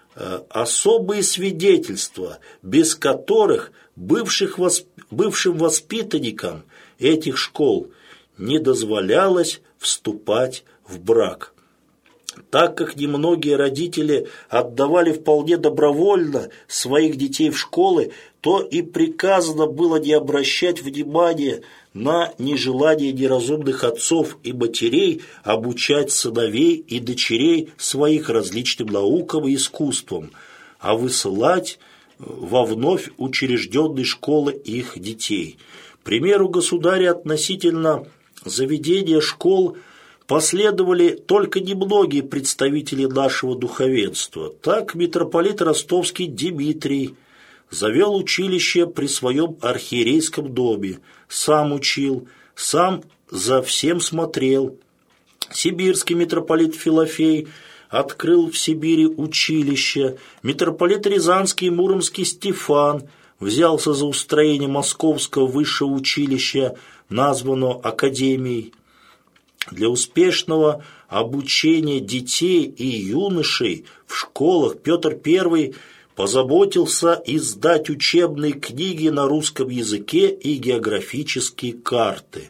особые свидетельства, без которых бывших восп... бывшим воспитанникам этих школ не дозволялось вступать в брак. Так как немногие родители отдавали вполне добровольно своих детей в школы, то и приказано было не обращать внимания на нежелание неразумных отцов и матерей обучать сыновей и дочерей своих различным наукам и искусствам, а высылать во вновь учрежденные школы их детей. Примеру государя относительно заведения школ последовали только немногие представители нашего духовенства. Так митрополит Ростовский Дмитрий завел училище при своем архиерейском доме, сам учил, сам за всем смотрел. Сибирский митрополит Филофей открыл в Сибири училище, митрополит Рязанский и Муромский Стефан взялся за устроение Московского высшего училища, названного Академией. Для успешного обучения детей и юношей в школах Петр Первый позаботился издать учебные книги на русском языке и географические карты.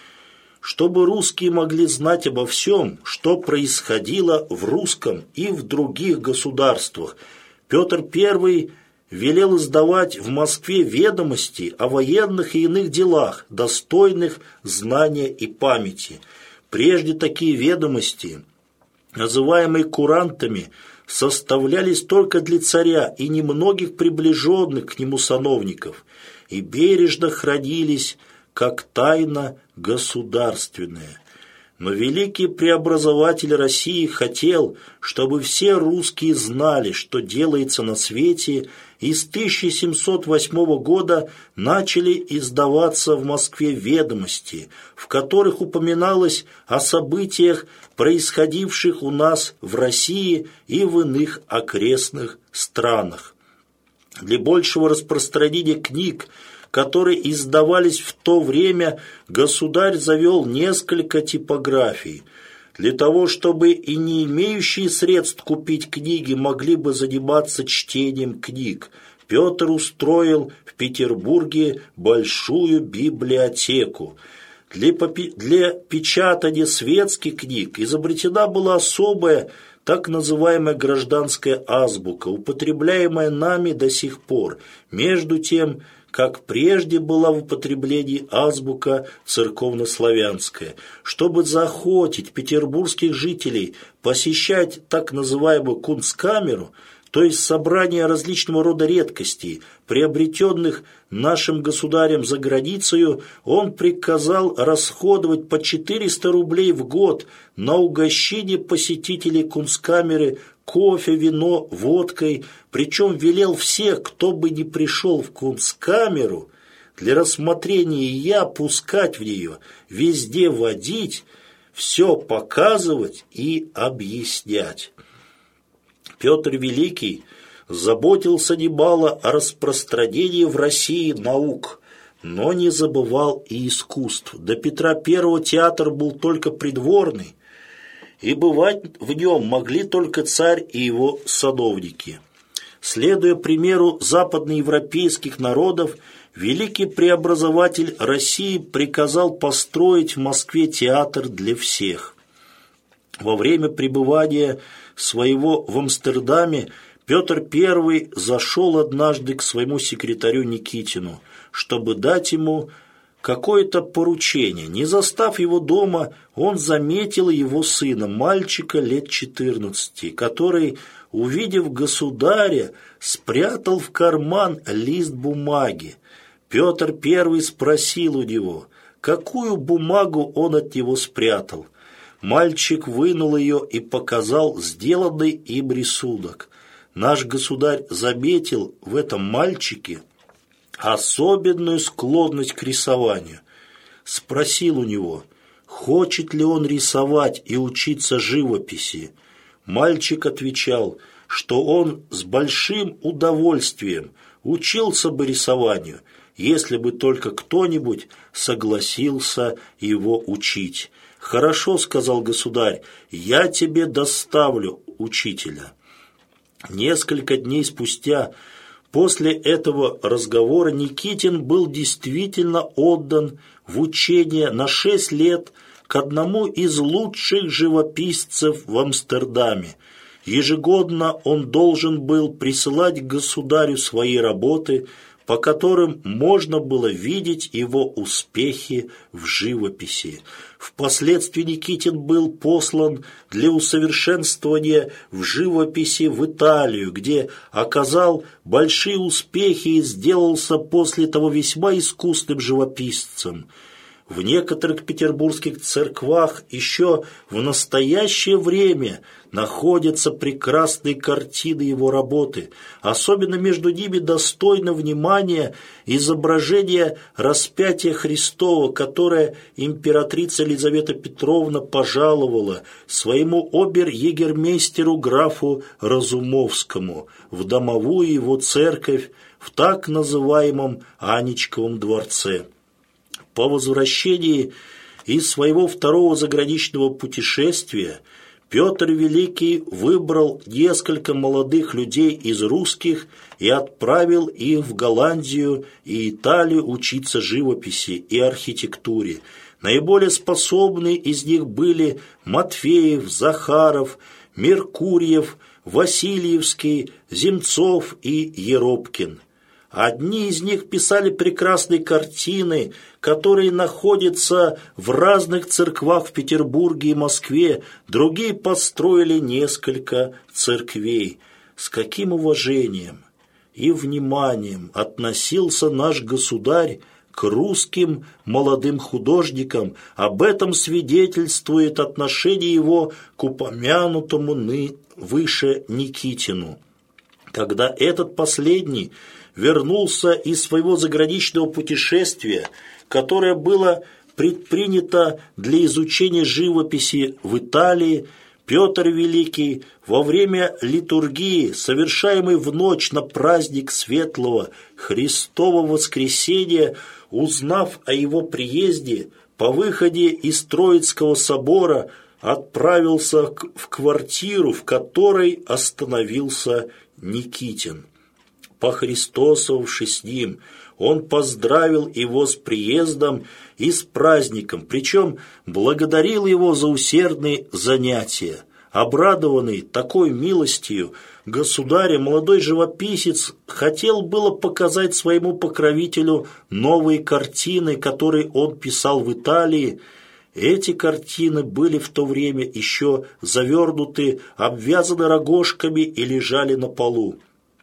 Чтобы русские могли знать обо всем, что происходило в русском и в других государствах, Петр Первый велел издавать в Москве ведомости о военных и иных делах, достойных знания и памяти. Прежде такие ведомости, называемые курантами, составлялись только для царя и немногих приближенных к нему сановников, и бережно хранились как тайна государственная. Но великий преобразователь России хотел, чтобы все русские знали, что делается на свете, и с тысяча семьсот восьмого года начали издаваться в Москве ведомости, в которых упоминалось о событиях, происходивших у нас в России и в иных окрестных странах. Для большего распространения книг, которые издавались в то время, государь завел несколько типографий. Для того, чтобы и не имеющие средств купить книги могли бы заниматься чтением книг, Петр устроил в Петербурге большую библиотеку. Для, для печатания светских книг изобретена была особая, так называемая гражданская азбука, употребляемая нами до сих пор. Между тем, как прежде была в употреблении азбука церковнославянская. Чтобы заохотить петербургских жителей посещать так называемую кунсткамеру, то есть собрание различного рода редкостей, приобретенных нашим государем за границей, он приказал расходовать по четыреста рублей в год на угощение посетителей кунсткамеры кофе, вино, водкой, причем велел всех, кто бы ни пришел в кунсткамеру, для рассмотрения я пускать в нее, везде водить, все показывать и объяснять. Петр Великий заботился немало о распространении в России наук, но не забывал и искусств. До Петра Первого театр был только придворный, и бывать в нем могли только царь и его сановники. Следуя примеру западноевропейских народов, великий преобразователь России приказал построить в Москве театр для всех. Во время пребывания своего в Амстердаме Петр Первый зашел однажды к своему секретарю Никитину, чтобы дать ему какое-то поручение. Не застав его дома, он заметил его сына, мальчика лет четырнадцати, который, увидев государя, спрятал в карман лист бумаги. Петр Первый спросил у него, какую бумагу он от него спрятал. Мальчик вынул ее и показал сделанный им рисунок. Наш государь заметил в этом мальчике особенную склонность к рисованию. Спросил у него, хочет ли он рисовать и учиться живописи. Мальчик отвечал, что он с большим удовольствием учился бы рисованию, если бы только кто-нибудь согласился его учить. «Хорошо, — сказал государь, — я тебе доставлю учителя». Несколько дней спустя после этого разговора Никитин был действительно отдан в учение на шесть лет к одному из лучших живописцев в Амстердаме. Ежегодно он должен был присылать государю свои работы, по которым можно было видеть его успехи в живописи. Впоследствии Никитин был послан для усовершенствования в живописи в Италию, где оказал большие успехи и сделался после того весьма искусным живописцем. В некоторых петербургских церквах еще в настоящее время находятся прекрасные картины его работы. Особенно между ними достойно внимания изображение распятия Христова, которое императрица Елизавета Петровна пожаловала своему обер-егермейстеру графу Разумовскому в домовую его церковь в так называемом Анечковом дворце. По возвращении из своего второго заграничного путешествия Петр Великий выбрал несколько молодых людей из русских и отправил их в Голландию и Италию учиться живописи и архитектуре. Наиболее способные из них были Матфеев, Захаров, Меркурьев, Васильевский, Земцов и Еропкин. Одни из них писали прекрасные картины, которые находятся в разных церквах в Петербурге и Москве, другие построили несколько церквей. С каким уважением и вниманием относился наш государь к русским молодым художникам, об этом свидетельствует отношение его к упомянутому ны выше Никитину. Когда этот последний вернулся из своего заграничного путешествия, которое было предпринято для изучения живописи в Италии, Петр Великий во время литургии, совершаемой в ночь на праздник Светлого Христова Воскресения, узнав о его приезде, по выходе из Троицкого собора отправился в квартиру, в которой остановился Никитин. Похристосовавшись с ним, он поздравил его с приездом и с праздником, причем благодарил его за усердные занятия. Обрадованный такой милостью государя, молодой живописец хотел было показать своему покровителю новые картины, которые он писал в Италии. Эти картины были в то время еще завернуты, обвязаны рогожками и лежали на полу.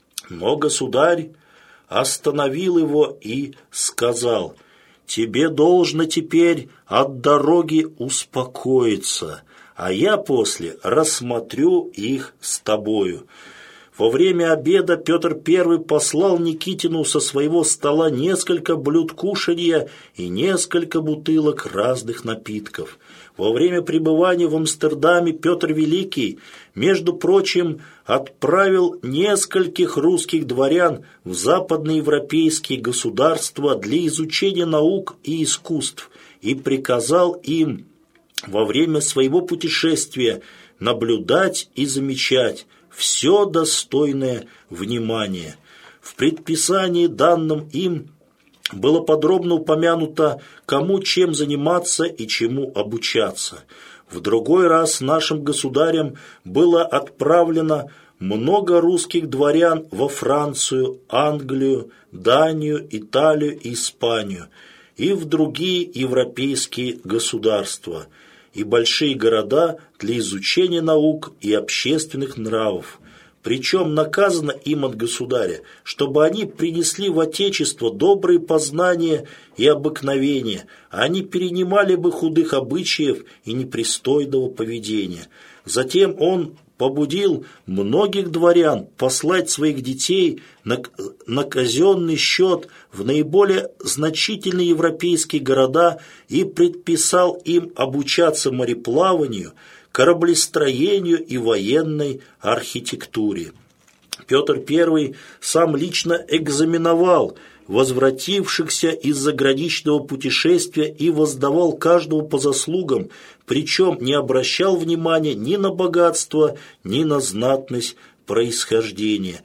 Но государь остановил его и сказал: «Тебе должно теперь от дороги успокоиться, а я после рассмотрю их с тобою». Во время обеда Петр Первый послал Никитину со своего стола несколько блюд кушанья и несколько бутылок разных напитков. Во время пребывания в Амстердаме Петр Великий, между прочим, отправил нескольких русских дворян в западноевропейские государства для изучения наук и искусств и приказал им во время своего путешествия наблюдать и замечать все достойное внимания. В предписании, данном им, было подробно упомянуто, кому чем заниматься и чему обучаться. В другой раз нашим государям было отправлено много русских дворян во Францию, Англию, Данию, Италию и Испанию и в другие европейские государства и большие города для изучения наук и общественных нравов. Причем наказано им от государя, чтобы они принесли в Отечество добрые познания и обыкновения, а они перенимали бы худых обычаев и непристойного поведения. Затем он побудил многих дворян послать своих детей на, на казенный счет в наиболее значительные европейские города и предписал им обучаться мореплаванию, кораблестроению и военной архитектуре. Петр Первый сам лично экзаменовал возвратившихся из заграничного путешествия и воздавал каждому по заслугам, причем не обращал внимания ни на богатство, ни на знатность происхождения.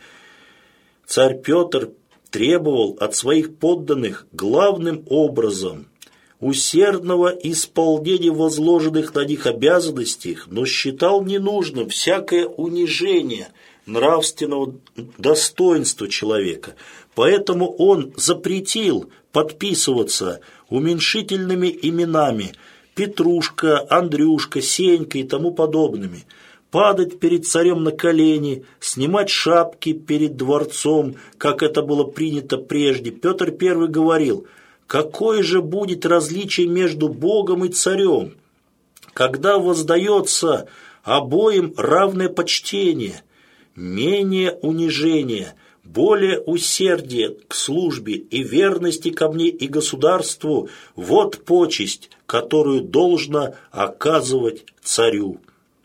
Царь Петр требовал от своих подданных главным образом усердного исполнения возложенных на них обязанностей, но считал ненужным всякое унижение нравственного достоинства человека. Поэтому он запретил подписываться уменьшительными именами Петрушка, Андрюшка, Сенька и тому подобными, падать перед царем на колени, снимать шапки перед дворцом, как это было принято прежде. Петр Первый говорил: какое же будет различие между Богом и царем, когда воздается обоим равное почтение, менее унижение, более усердие к службе и верности ко мне и государству – вот почесть, которую должно оказывать царю.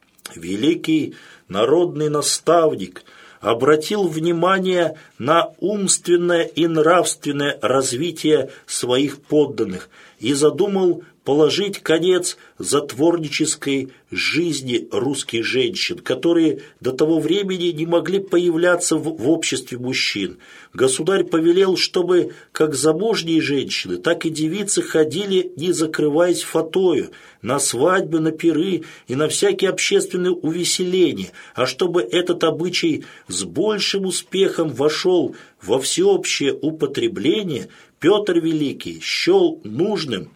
Великий народный наставник обратил внимание на умственное и нравственное развитие своих подданных и задумал положить конец затворнической жизни русских женщин, которые до того времени не могли появляться в, в обществе мужчин. Государь повелел, чтобы как замужние женщины, так и девицы ходили, не закрываясь фатою, на свадьбы, на пиры и на всякие общественные увеселения, а чтобы этот обычай с большим успехом вошел во всеобщее употребление, Петр Великий счел нужным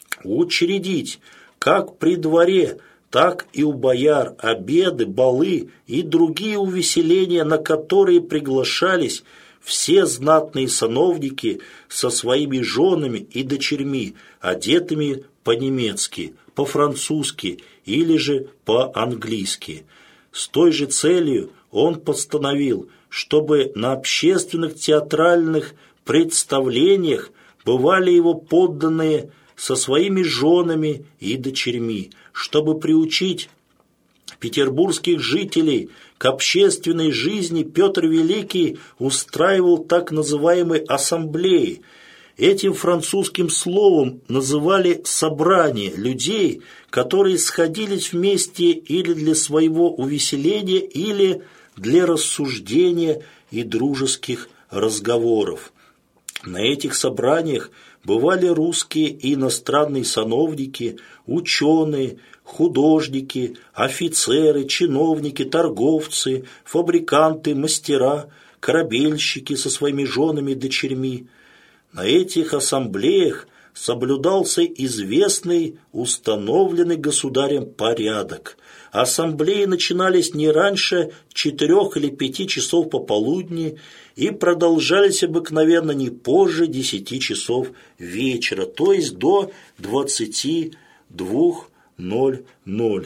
учредить как при дворе, так и у бояр обеды, балы и другие увеселения, на которые приглашались все знатные сановники со своими женами и дочерьми, одетыми по-немецки, по-французски или же по-английски. С той же целью он постановил, чтобы на общественных театральных представлениях бывали его подданные со своими женами и дочерьми, чтобы приучить петербургских жителей к общественной жизни. Петр Великий устраивал так называемые ассамблеи. Этим французским словом называли собрание людей, которые сходились вместе или для своего увеселения, или для рассуждения и дружеских разговоров. На этих собраниях бывали русские и иностранные сановники, ученые, художники, офицеры, чиновники, торговцы, фабриканты, мастера, корабельщики со своими женами и дочерьми. На этих ассамблеях соблюдался известный, установленный государем порядок. Ассамблеи начинались не раньше четырех или пяти часов пополудни и продолжались обыкновенно не позже десяти часов вечера, то есть до двадцати двух ноль-ноль.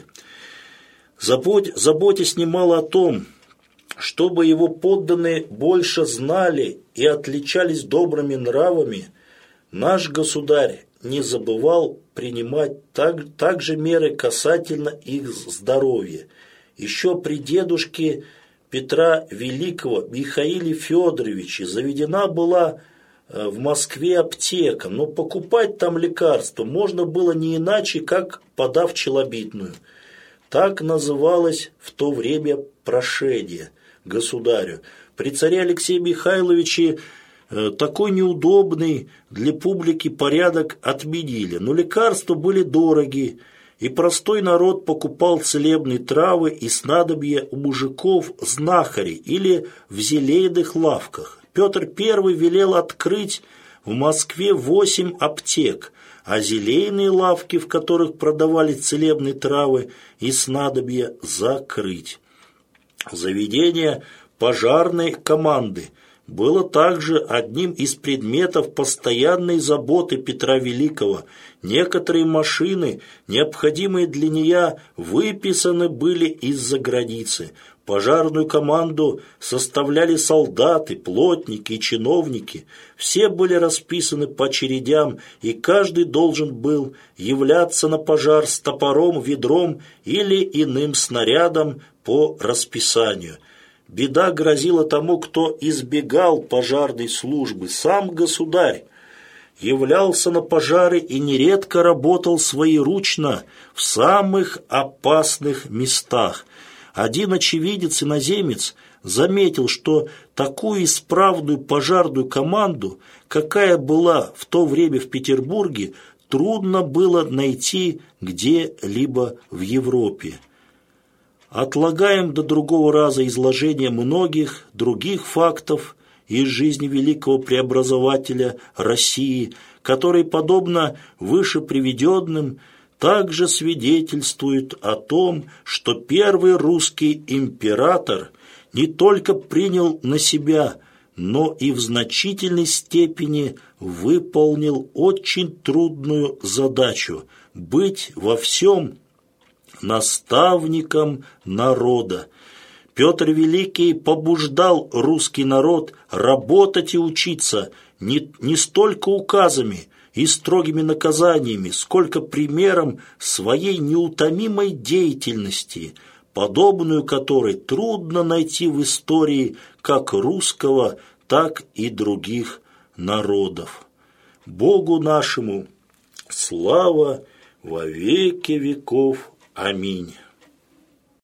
Заботясь немало о том, чтобы его подданные больше знали и отличались добрыми нравами, наш государь не забывал принимать так, также меры касательно их здоровья. Еще при дедушке Петра Великого Михаиле Федоровиче заведена была в Москве аптека, но покупать там лекарства можно было не иначе, как подав челобитную. Так называлось в то время прошение государю. При царе Алексее Михайловиче такой неудобный для публики порядок отменили, но лекарства были дороги, и простой народ покупал целебные травы и снадобья у мужиков-знахарей или в зелейных лавках. Петр Первый велел открыть в Москве восемь аптек, а зелейные лавки, в которых продавали целебные травы и снадобья, закрыть. Заведение пожарной команды было также одним из предметов постоянной заботы Петра Великого. Некоторые машины, необходимые для нее, выписаны были из-за границы. Пожарную команду составляли солдаты, плотники и чиновники. Все были расписаны по очередям, и каждый должен был являться на пожар с топором, ведром или иным снарядом по расписанию. Беда грозила тому, кто избегал пожарной службы. Сам государь являлся на пожары и нередко работал своеручно в самых опасных местах. Один очевидец, иноземец, заметил, что такую исправную пожарную команду, какая была в то время в Петербурге, трудно было найти где-либо в Европе. Отлагаем до другого раза изложение многих других фактов из жизни великого преобразователя России, которые, подобно выше приведенным, также свидетельствуют о том, что первый русский император не только принял на себя, но и в значительной степени выполнил очень трудную задачу – быть во всем наставником народа. Петр Великий побуждал русский народ работать и учиться не, не столько указами и строгими наказаниями, сколько примером своей неутомимой деятельности, подобную которой трудно найти в истории как русского, так и других народов. Богу нашему слава во веки веков. Аминь.